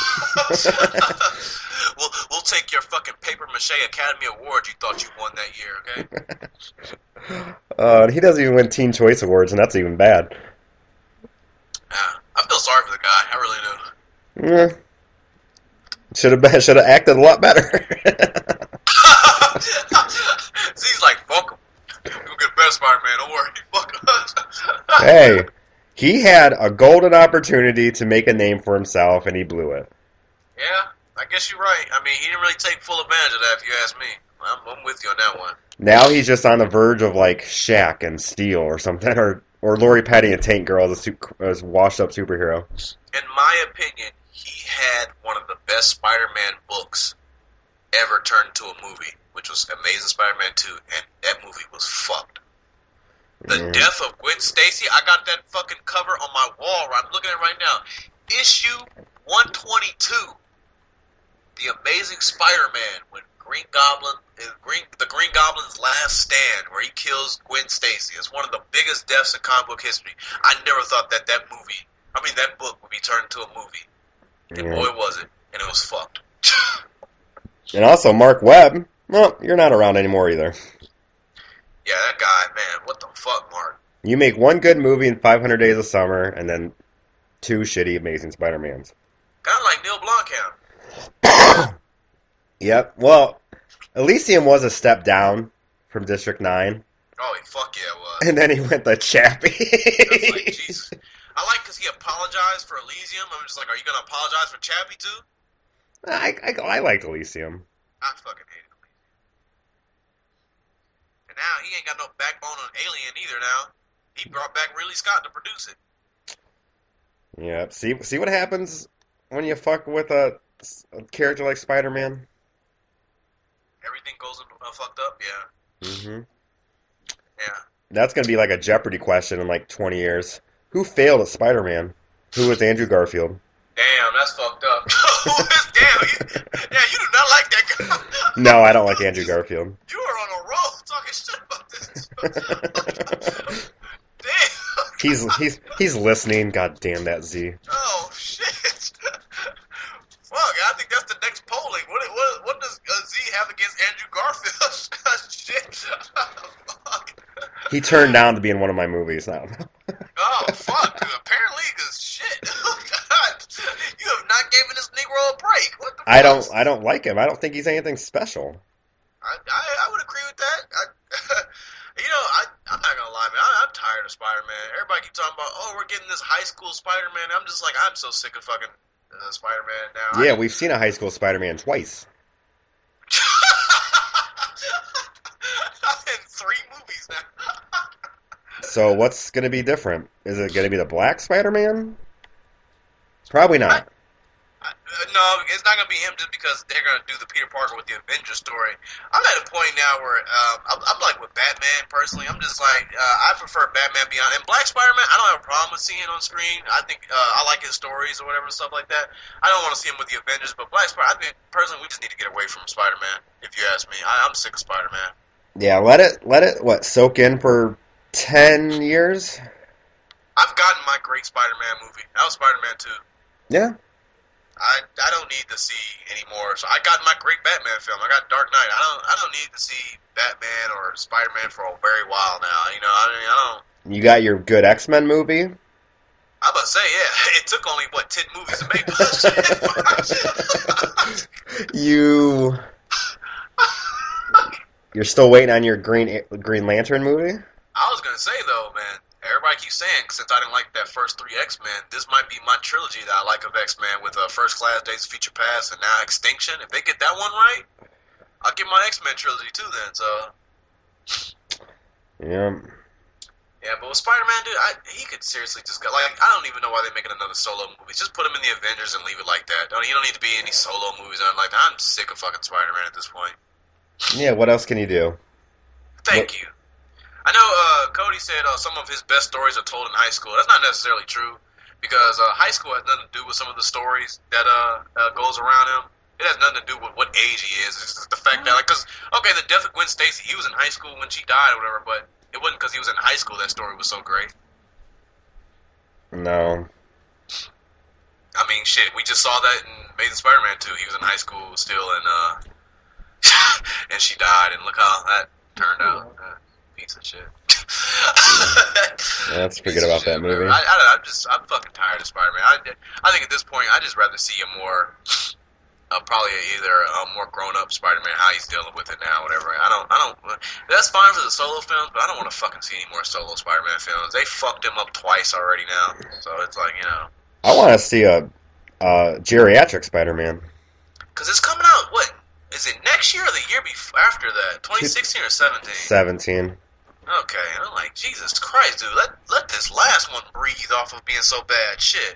we'll we'll take your fucking paper mache Academy Award you thought you won that year, okay? Uh, he doesn't even win Teen Choice Awards, and that's even bad. Yeah, I feel sorry for the guy. I really do. Yeah. Should have been. Should have acted a lot better. He's like, fuck him. We'll get better Spider-Man. Don't worry. Fuck us. Hey, he had a golden opportunity to make a name for himself, and he blew it. Yeah, I guess you're right. I mean, he didn't really take full advantage of that, if you ask me. I'm, I'm with you on that one. Now he's just on the verge of like Shaq and Steel or something, or or Lori Petty and Tank Girl as a, su- as a washed-up superhero. In my opinion, he had one of the best Spider-Man books ever turned into a movie, which was Amazing Spider-Man two, and that movie was fucked. The Mm. death of Gwen Stacy, I got that fucking cover on my wall. I'm looking at it right now. Issue one twenty-two, The Amazing Spider-Man, when Green Goblin, uh, Green, the Green Goblin's last stand, where he kills Gwen Stacy. It's one of the biggest deaths in comic book history. I never thought that that movie, I mean that book, would be turned into a movie. And Yeah. boy was it, and it was fucked. And also Mark Webb. Well, you're not around anymore either. Yeah, that guy, man, what the fuck, Mark? You make one good movie in five hundred Days of Summer, and then two shitty Amazing Spider-Mans. Kind of like Neil Blomkamp. Yep. Well, Elysium was a step down from District nine, Oh, he fuck yeah, it was. and then he went the Chappie. It's like, Jesus. I like because he apologized for Elysium. I'm just like, are you going to apologize for Chappie, too? I, I, I liked Elysium. I fucking hated Elysium. And now he ain't got no backbone on Alien either now. He brought back Ridley Scott to produce it. Yeah. See, see what happens when you fuck with a, a character like Spider-Man. Everything goes uh, fucked up, yeah. Mm-hmm. Yeah. That's gonna be like a Jeopardy question in like twenty years. Who failed at Spider-Man? Who was Andrew Garfield? Damn, that's fucked up. Damn, you, yeah, you do not like that guy. No, I don't like Andrew Garfield. You are on a roll talking shit about this. Damn. He's he's he's listening. God damn that Z. Oh shit! Fuck, I think that's the next polling. What what what does uh, Z have against Andrew Garfield? Shit! Fuck. He turned down to be in one of my movies. I don't know. Oh fuck! Dude. Apparently, cause shit. Oh, God, you have not given this Negro a break. What the? I fuck? don't I don't like him. I don't think he's anything special. I I, I would agree with that. I, you know, I I'm not gonna lie, man. I, I'm tired of Spider-Man. Everybody keep talking about, oh, we're getting this high school Spider-Man. I'm just like, I'm so sick of fucking uh, Spider-Man now. Yeah, I, we've seen a high school Spider-Man twice. in three movies now. So what's going to be different? Is it going to be the Black Spider-Man? Probably not. Uh, no, it's not gonna be him just because they're gonna do the Peter Parker with the Avengers story. I'm at a point now where um, I'm, I'm like with Batman personally. I'm just like uh, I prefer Batman Beyond and Black Spider-Man. I don't have a problem with seeing on screen. I think uh, I like his stories or whatever stuff like that. I don't want to see him with the Avengers, but Black Spider. I think personally we just need to get away from Spider-Man. If you ask me, I, I'm sick of Spider-Man. Yeah, let it let it what soak in for ten years. I've gotten my great Spider-Man movie. That was Spider-Man two. Yeah. I, I don't need to see anymore. So I got my great Batman film. I got Dark Knight. I don't I don't need to see Batman or Spider-Man for a very while now. You know, I mean, I don't. You got your good X-Men movie. I'm about to say, yeah. It took only what ten movies to make. you. You're still waiting on your Green Green Lantern movie? I was gonna say though, man. Everybody keeps saying, since I didn't like that first three X-Men, this might be my trilogy that I like of X-Men with uh, First Class, Days of Future Past, and now Extinction. If they get that one right, I'll get my X-Men trilogy too then, so... Yeah. Yeah, but with Spider-Man, dude, I, he could seriously just go... Like, I don't even know why they're making another solo movie. Just put him in the Avengers and leave it like that. Don't, you don't need to be any solo movies or anything like that. I'm sick of fucking Spider-Man at this point. Yeah, what else can you do? Thank what? you. I know uh, Cody said uh, some of his best stories are told in high school. That's not necessarily true, because uh, high school has nothing to do with some of the stories that uh, uh, goes around him. It has nothing to do with what age he is. It's just the fact that, like, because, okay, the death of Gwen Stacy, he was in high school when she died or whatever, but it wasn't because he was in high school that story was so great. No. I mean, shit, we just saw that in Amazing Spider-Man two. He was in high school still, and, uh, and she died, and look how that turned out. Uh, piece of shit. Yeah, let's forget about that movie. I, I, I'm just, I'm fucking tired of Spider-Man. I, I think at this point, I'd just rather see a more... Uh, probably either a more grown-up Spider-Man, how he's dealing with it now, whatever. I don't, I don't. That's fine for the solo films, but I don't want to fucking see any more solo Spider-Man films. They fucked him up twice already now, so it's like, you know. I want to see a, a geriatric Spider-Man. Because it's coming out. What is it? Next year or the year before? After that, twenty sixteen or seventeen? Seventeen. Okay, and I'm like, Jesus Christ, dude. Let let this last one breathe off of being so bad. Shit.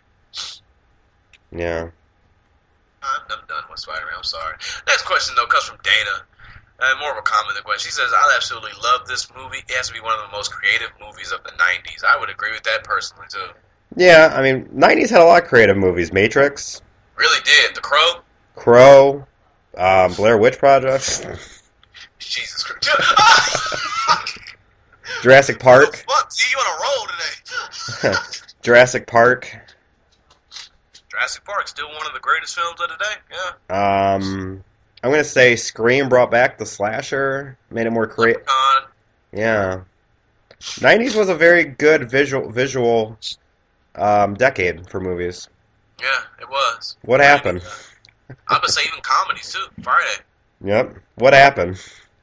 Yeah. I'm, I'm done with Spider-Man. I'm sorry. Next question, though, comes from Dana. Uh, more of a comment than a question. She says, I absolutely love this movie. It has to be one of the most creative movies of the nineties. I would agree with that personally, too. Yeah, I mean, nineties had a lot of creative movies. Matrix. Really did. The Crow. Crow. Um, Blair Witch Project. Jesus Christ. Jurassic Park. Oh, fuck, see, you on a roll today. Jurassic Park. Jurassic Park, still one of the greatest films of the day. Yeah. Um, I'm gonna say Scream brought back the slasher, made it more creative. Yeah, nineties was a very good visual visual um, decade for movies. Yeah, it was. What happened? I'm gonna say even comedies too. Friday. Yep. What happened?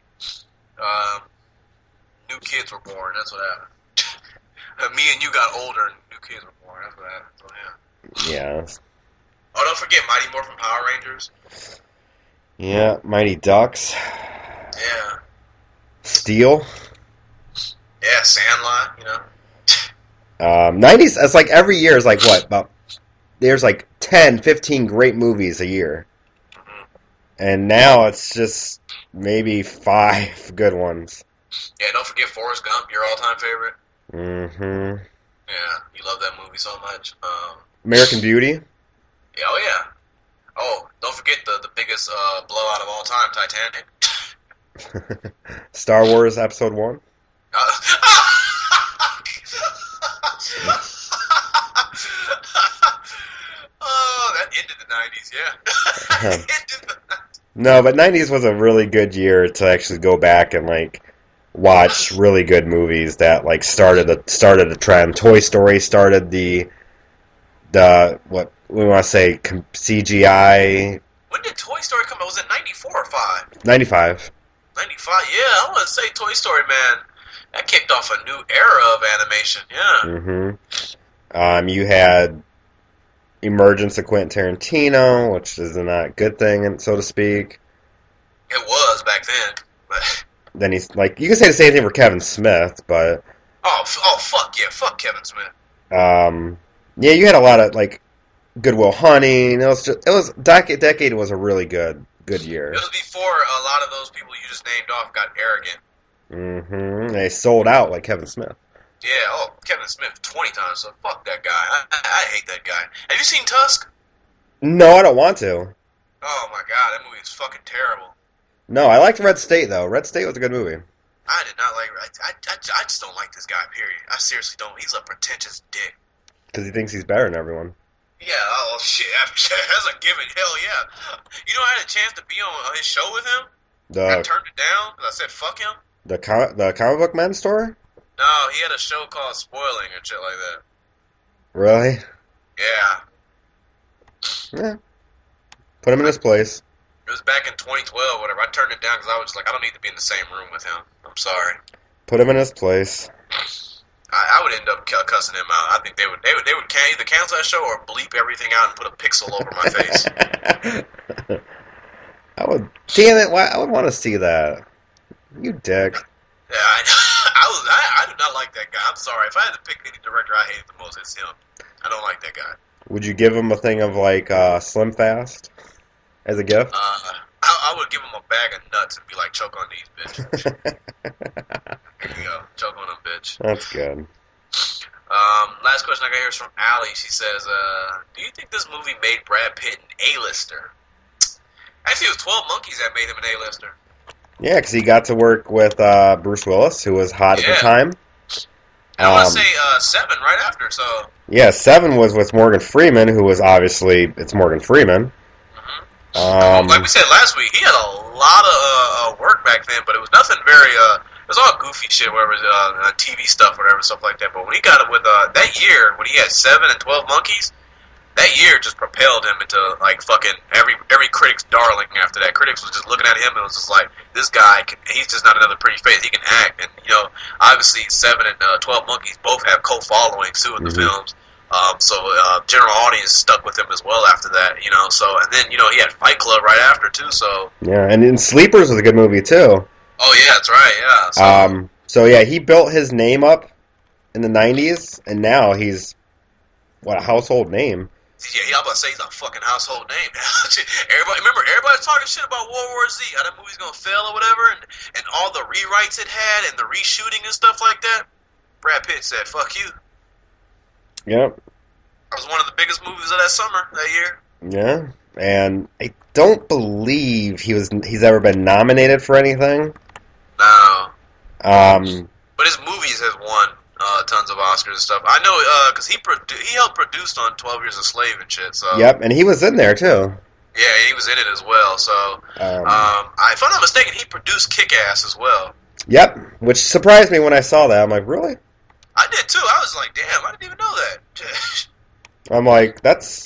Um, new kids were born. That's what happened. Me and you got older, and new kids were born. That's what happened. So yeah. Yeah. Oh, don't forget Mighty Morphin Power Rangers. Yeah, Mighty Ducks. Yeah. Steel. Yeah, Sandlot, you know. Um, nineties, it's like every year is like what? About, there's like ten, fifteen great movies a year. Mm-hmm. And now it's just maybe five good ones. Yeah, don't forget Forrest Gump, your all-time favorite. Mm-hmm. Yeah, you love that movie so much. Um, American Beauty. Yeah, oh yeah. Oh, don't forget the the biggest uh, blowout of all time, Titanic. Star Wars Episode One. Uh, oh, that ended the nineties. Yeah. Ended the nineties. No, but nineties was a really good year to actually go back and like watch really good movies that like started the started the trend. Toy Story started the the what we want to say C G I. When did Toy Story come out? Was it ninety-four or five? ninety-five. ninety-five. Yeah, I want to say Toy Story, man. That kicked off a new era of animation. Yeah. Mm-hmm. Um, you had emergence of Quentin Tarantino, which is not a good thing, so to speak. It was back then, but then he's like, you can say the same thing for Kevin Smith, but oh, f- oh, fuck yeah, fuck Kevin Smith. Um, yeah, you had a lot of like Good Will Hunting. It was just, it was decade. Decade was a really good good year. It was before a lot of those people you just named off got arrogant. Mm-hmm. They sold out like Kevin Smith. Yeah, oh, Kevin Smith twenty times, so fuck that guy. I, I, I hate that guy. Have you seen Tusk? No, I don't want to. Oh my god, that movie is fucking terrible. No, I liked Red State, though. Red State was a good movie. I did not like I, I, I just don't like this guy, period. I seriously don't. He's a pretentious dick. Because he thinks he's better than everyone. Yeah, oh shit, that's a given. Hell yeah. You know, I had a chance to be on his show with him. The, I turned it down because I said fuck him. The, com- the comic book men store? No, he had a show called Spoiling or shit like that. Really? Yeah. Yeah. Put him in his place. It was back in twenty twelve, whatever. I turned it down because I was like, I don't need to be in the same room with him. I'm sorry. Put him in his place. I, I would end up cussing him out. I think they would they would they would either cancel that show or bleep everything out and put a pixel over my face. I would. Damn it! Why I would want to see that. You dick. Yeah, I, I was. I, I do not like that guy. I'm sorry. If I had to pick any director I hated the most, it's him. I don't like that guy. Would you give him a thing of like uh, Slim Fast as a gift? Uh, I, I would give him a bag of nuts and be like, choke on these, bitch. There you go. Choke on them, bitch. That's good. Um, last question I got here is from Allie. She says, uh, do you think this movie made Brad Pitt an A-lister? Actually, it was twelve Monkeys that made him an A-lister. Yeah, because he got to work with uh, Bruce Willis, who was hot Yeah. at the time. And I want Um, to say uh, Seven right after, so... Yeah, Seven was with Morgan Freeman, who was obviously, it's Morgan Freeman. Mm-hmm. Um, like we said last week, he had a lot of uh, uh, work back then, but it was nothing very... Uh, it was all goofy shit, whatever, uh, uh, T V stuff, whatever, stuff like that. But when he got it with... Uh, that year, when he had Seven and twelve Monkeys... That year just propelled him into, like, fucking every every critic's darling after that. Critics was just looking at him and was just like, this guy, can, he's just not another pretty face. He can act. And, you know, obviously Seven and uh, twelve Monkeys both have cult followings, too, in the Mhm. films. Um, so uh, general audience stuck with him as well after that, you know. So, and then, you know, he had Fight Club right after, too, so. yeah, and in Sleepers was a good movie, too. Oh, yeah, that's right, yeah. So, Um, so, yeah, he built his name up in the nineties, and now he's, what, a household name. yeah, yeah, I'm about to say he's a fucking household name now. Everybody, remember, everybody's talking shit about World War Z, how that movie's gonna fail or whatever, and, and all the rewrites it had, and the reshooting and stuff like that. Brad Pitt said, fuck you. Yep. It was one of the biggest movies of that summer, that year. Yeah, and I don't believe he was he's ever been nominated for anything. No. Um, But his movies has won uh, tons of Oscars and stuff. I know, because he produ- he helped produce on twelve Years a Slave and shit, so. yep, and he was in there, too. Yeah, he was in it as well, so. Um, Um, I, if I'm not mistaken, he produced Kick-Ass as well. Yep, which surprised me when I saw that. I'm like, really? I did too. I was like, damn, I didn't even know that. I'm like, that's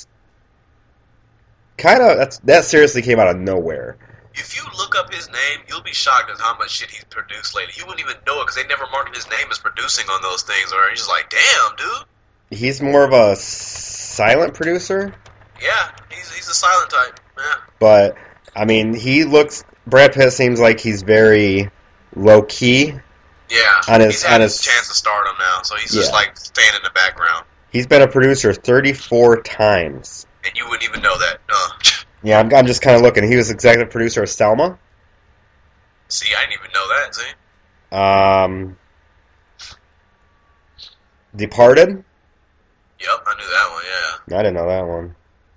kind of that's that seriously came out of nowhere. If you look up his name, you'll be shocked at how much shit he's produced lately. You wouldn't even know it because they never marked his name as producing on those things. Or he's just like, damn, dude. He's more of a silent producer, Yeah, he's he's a silent type. Yeah. but I mean, he looks. Brad Pitt seems like he's very low key. Yeah. On his- he's had on his his- chance to stardom now, so he's just Yeah. like staying in the background, He's been a producer thirty-four times. and you wouldn't even know that. Uh, Yeah, I'm, I'm just kind of looking. He was executive producer of Selma. see, I didn't even know that. See. Um, Departed. Yep, I knew that one. Yeah. I didn't know that one.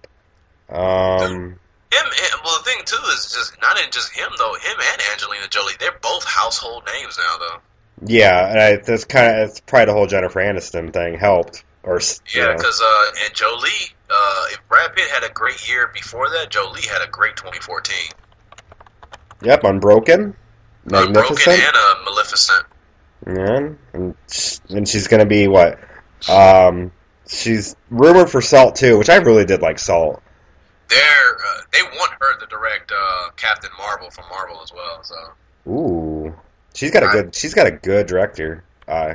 Um, Him, him, well, the thing too is just not in just him though. Him and Angelina Jolie, they're both household names now, though. yeah, and I, that's kind of it's probably the whole Jennifer Aniston thing helped. Or s- you Yeah, know. because uh, and Jolie, uh, if Brad Pitt had a great year before that, Jolie had a great twenty fourteen. Yep, Unbroken, Unbroken Magnificent. and uh, Maleficent. Yeah, and, sh- and she's gonna be what? Um, she's rumored for Salt too, which I really did like Salt. They're uh, they want her to direct uh, Captain Marvel from Marvel as well. So Ooh, she's got a good. She's got a good director eye.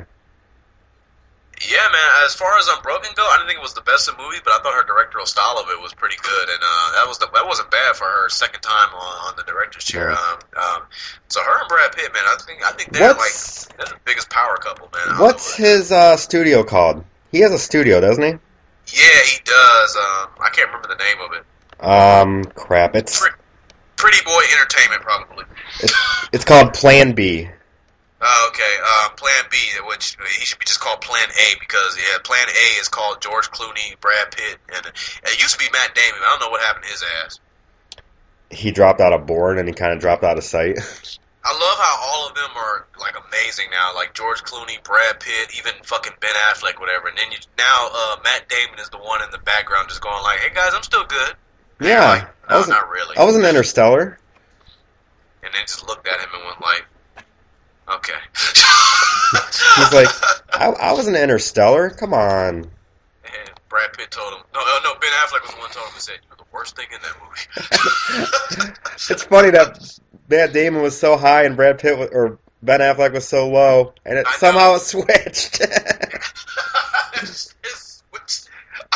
yeah, man. As far as Unbroken go, I didn't think it was the best of the movie, but I thought her directorial style of it was pretty good, and uh, that was the, that wasn't bad for her second time on, on the director's chair. Yeah. Um, um, so her and Brad Pitt, man, I think I think they're What's like they're the biggest power couple, man. in what's Hollywood. his uh, studio called? He has a studio, doesn't he? Yeah, he does. Um, I can't remember the name of it. Um, crap. It's Pre- Pretty Boy Entertainment, probably. it's, it's called Plan B. Oh, okay. Uh, Plan B, which he should be just called Plan A because yeah, Plan A is called George Clooney, Brad Pitt, and it used to be Matt Damon. I don't know what happened to his ass. He dropped out of board and he kind of dropped out of sight. I love how all of them are like amazing now, like George Clooney, Brad Pitt, even fucking Ben Affleck, whatever. And then you, now uh, Matt Damon is the one in the background just going like, "Hey guys, I'm still good." And Yeah, like, I no, wasn't- not really. I was in Interstellar. And then just looked at him and went like, "Okay." He's like, I, I was in Interstellar. Come on. And Brad Pitt told him, no, no, no, Ben Affleck was the one who told him, he said, "You're the worst thing in that movie." It's funny that Matt Damon was so high and Brad Pitt was, or Ben Affleck was so low, and it I somehow know. it switched. It's- it's- it's-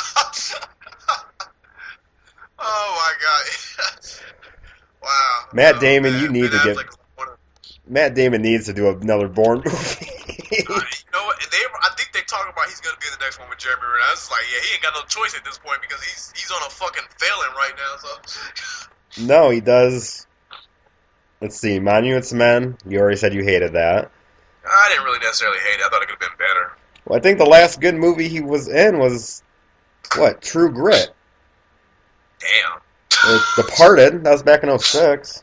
oh my god. Wow. Matt Oh, Damon, man. you need Ben to get- Affleck was one of- Matt Damon needs to do another Bourne movie. You know what? They, I think they talk about he's going to be in the next one with Jeremy Renner. I was like, yeah, he ain't got no choice at this point because he's he's on a fucking failing right now. So No, he does. Let's see, Monuments Men. You already said you hated that. I didn't really necessarily hate it. I thought it could have been better. Well, I think the last good movie he was in was what? True Grit. Damn. Uh, Departed. That was back in oh six.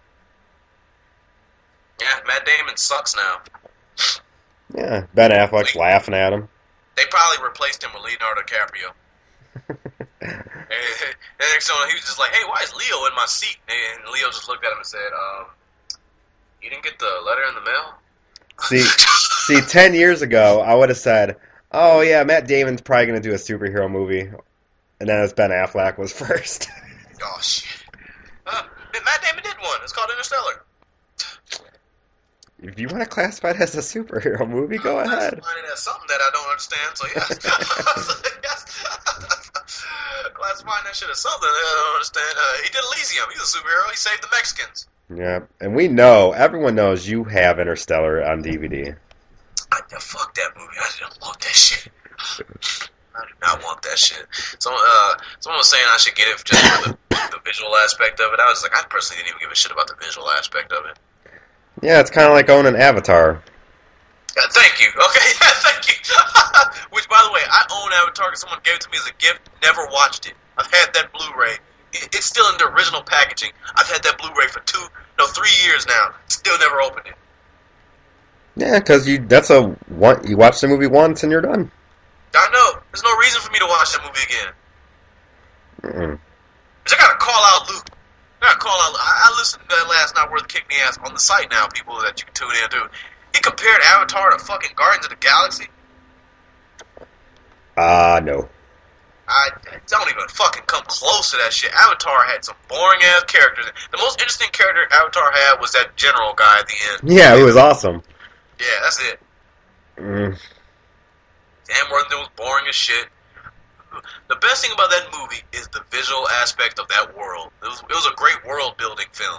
Yeah, Matt Damon sucks now. Yeah, Ben Affleck's laughing at him. They probably replaced him with Leonardo DiCaprio. and, and next one, he was just like, "Hey, why is Leo in my seat?" And Leo just looked at him and said, um, "You didn't get the letter in the mail?" See, see, ten years ago, I would have said, "Oh yeah, Matt Damon's probably going to do a superhero movie," and then as Ben Affleck was first. Oh shit! Uh, Matt Damon did one. It's called Interstellar. If you want to classify it as a superhero movie, go I'm ahead. classifying it as something that I don't understand, so yes. yes. Classifying that shit as something that I don't understand. Uh, he did Elysium. He's a superhero. He saved the Mexicans. Yeah, and we know, everyone knows you have Interstellar on D V D. I, fuck that movie. I didn't want that shit. I do not want that shit. Someone, uh, someone was saying I should get it just for the, the visual aspect of it. I was like, I personally didn't even give a shit about the visual aspect of it. Yeah, it's kind of like owning Avatar. Yeah, thank you. Okay, thank you. Which, by the way, I own Avatar because someone gave it to me as a gift. Never watched it. I've had that Blu-ray. It, it's still in the original packaging. I've had that Blu-ray for two, no, three years now. Still never opened it. Yeah, because you that's a one. You watch the movie once and you're done. I know. There's no reason for me to watch that movie again. Mm-mm. I gotta call out Luke. I gotta call out. I, I listened to that last night Worth Kick Me Ass on the site now, people that you can tune in to. He compared Avatar to fucking Guardians of the Galaxy. Ah, uh, no. I, I don't even fucking come close to that shit. Avatar had some boring ass characters. The most interesting character Avatar had was that general guy at the end. Yeah, it was awesome. Yeah, that's it. Mm. Sam Worthington was boring as shit. The best thing about that movie is the visual aspect of that world. It was, it was a great world building film.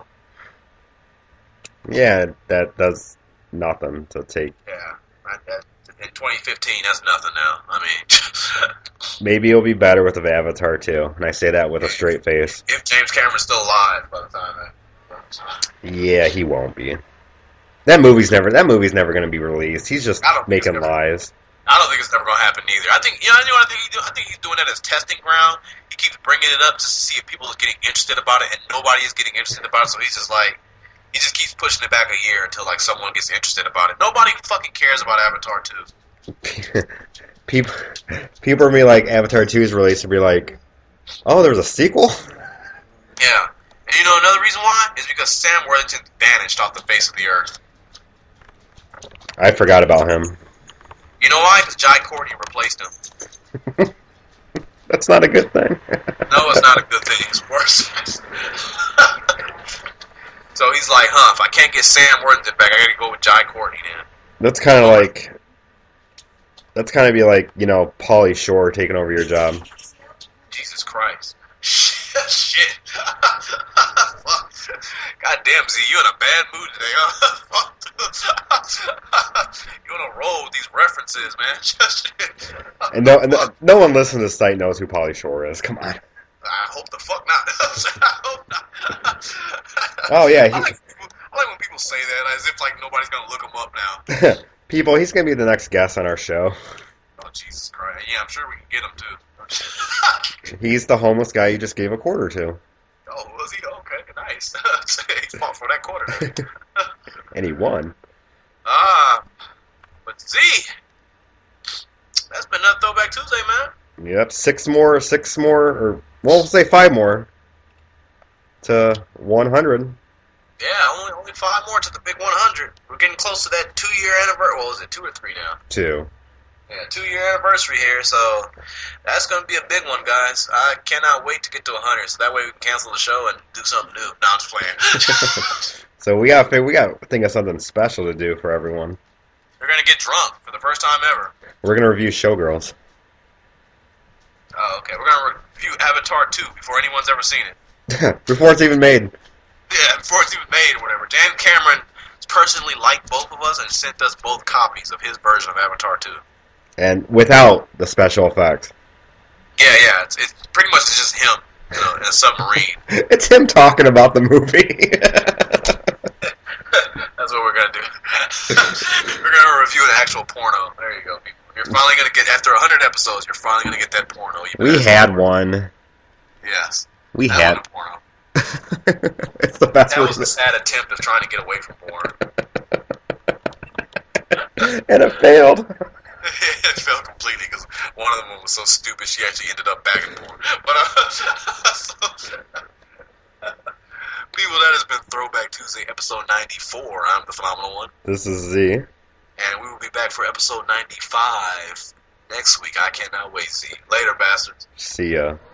Yeah, that does nothing to take. Yeah, I, that, in twenty fifteen, that's nothing now. I mean, maybe it'll be better with Avatar too, and I say that with a straight face. If James Cameron's still alive by the time that. Yeah, he won't be. That movie's never. That movie's never going to be released. He's just making never, lies. I don't think it's never going to happen either. I think you know. You know what I think? He do, I think he's doing that as testing ground. He keeps bringing it up just to see if people are getting interested about it, and nobody is getting interested about it. So he's just like, he just keeps pushing it back a year until like someone gets interested about it. Nobody fucking cares about Avatar two. people, people are gonna be like, Avatar two is released, and be like, oh, there's a sequel. Yeah, and you know another reason why is because Sam Worthington vanished off the face of the earth. I forgot about him. You know why? Because Jai Courtney replaced him. That's not a good thing. No, it's not a good thing. It's worse. So he's like, huh, if I can't get Sam Worthington back, I gotta go with Jai Courtney then. That's kind of like... That's kind of be like, you know, Pauly Shore taking over your job. Jesus Christ. Shit. God damn, Z, you in a bad mood today, huh? You on a roll with these references, man. And no, and no, no one listening to this site knows who Pauly Shore is. Come on. I hope the fuck not. I hope not. Oh, yeah. He, I, like people, I like when people say that as if like nobody's going to look him up now. People, he's going to be the next guest on our show. Oh, Jesus Christ. Yeah, I'm sure we can get him, too. He's the homeless guy you just gave a quarter to. Oh, was he? Okay, nice. He fought for that quarter. And he won. Ah, but Z, that's been another Throwback Tuesday, man. Yep, six more, six more, or, well, we'll say five more to one hundred. Yeah, only only five more to the big one hundred. We're getting close to that two-year anniversary. Well, is it two or three now? Two. Yeah, two-year anniversary here, so that's going to be a big one, guys. I cannot wait to get to one hundred, so that way we can cancel the show and do something new. No, I'm just playing. So we got we got to think of something special to do for everyone. We're going to get drunk for the first time ever. We're going to review Showgirls. Oh, okay. We're going to review Avatar two before anyone's ever seen it. Before it's even made. Yeah, before it's even made or whatever. Dan Cameron personally liked both of us and sent us both copies of his version of Avatar two. And without the special effects. Yeah, yeah. It's, it's pretty much just him, you know, in a submarine. It's him talking about the movie. That's what we're going to do. We're going to review an actual porno. There you go, people. You're finally going to get, after one hundred episodes, you're finally going to get that porno. You we had one. Yes. We That had. wasn't porno. It's the best That was version. a sad attempt of trying to get away from porn. And it failed. It failed completely because one of them was so stupid she actually ended up back in porn. But uh, so, people, that has been Throwback Tuesday, episode ninety-four. I'm the Phenomenal One, This is Z. and we will be back for episode ninety-five next week. I cannot wait. See, later, bastards. See ya.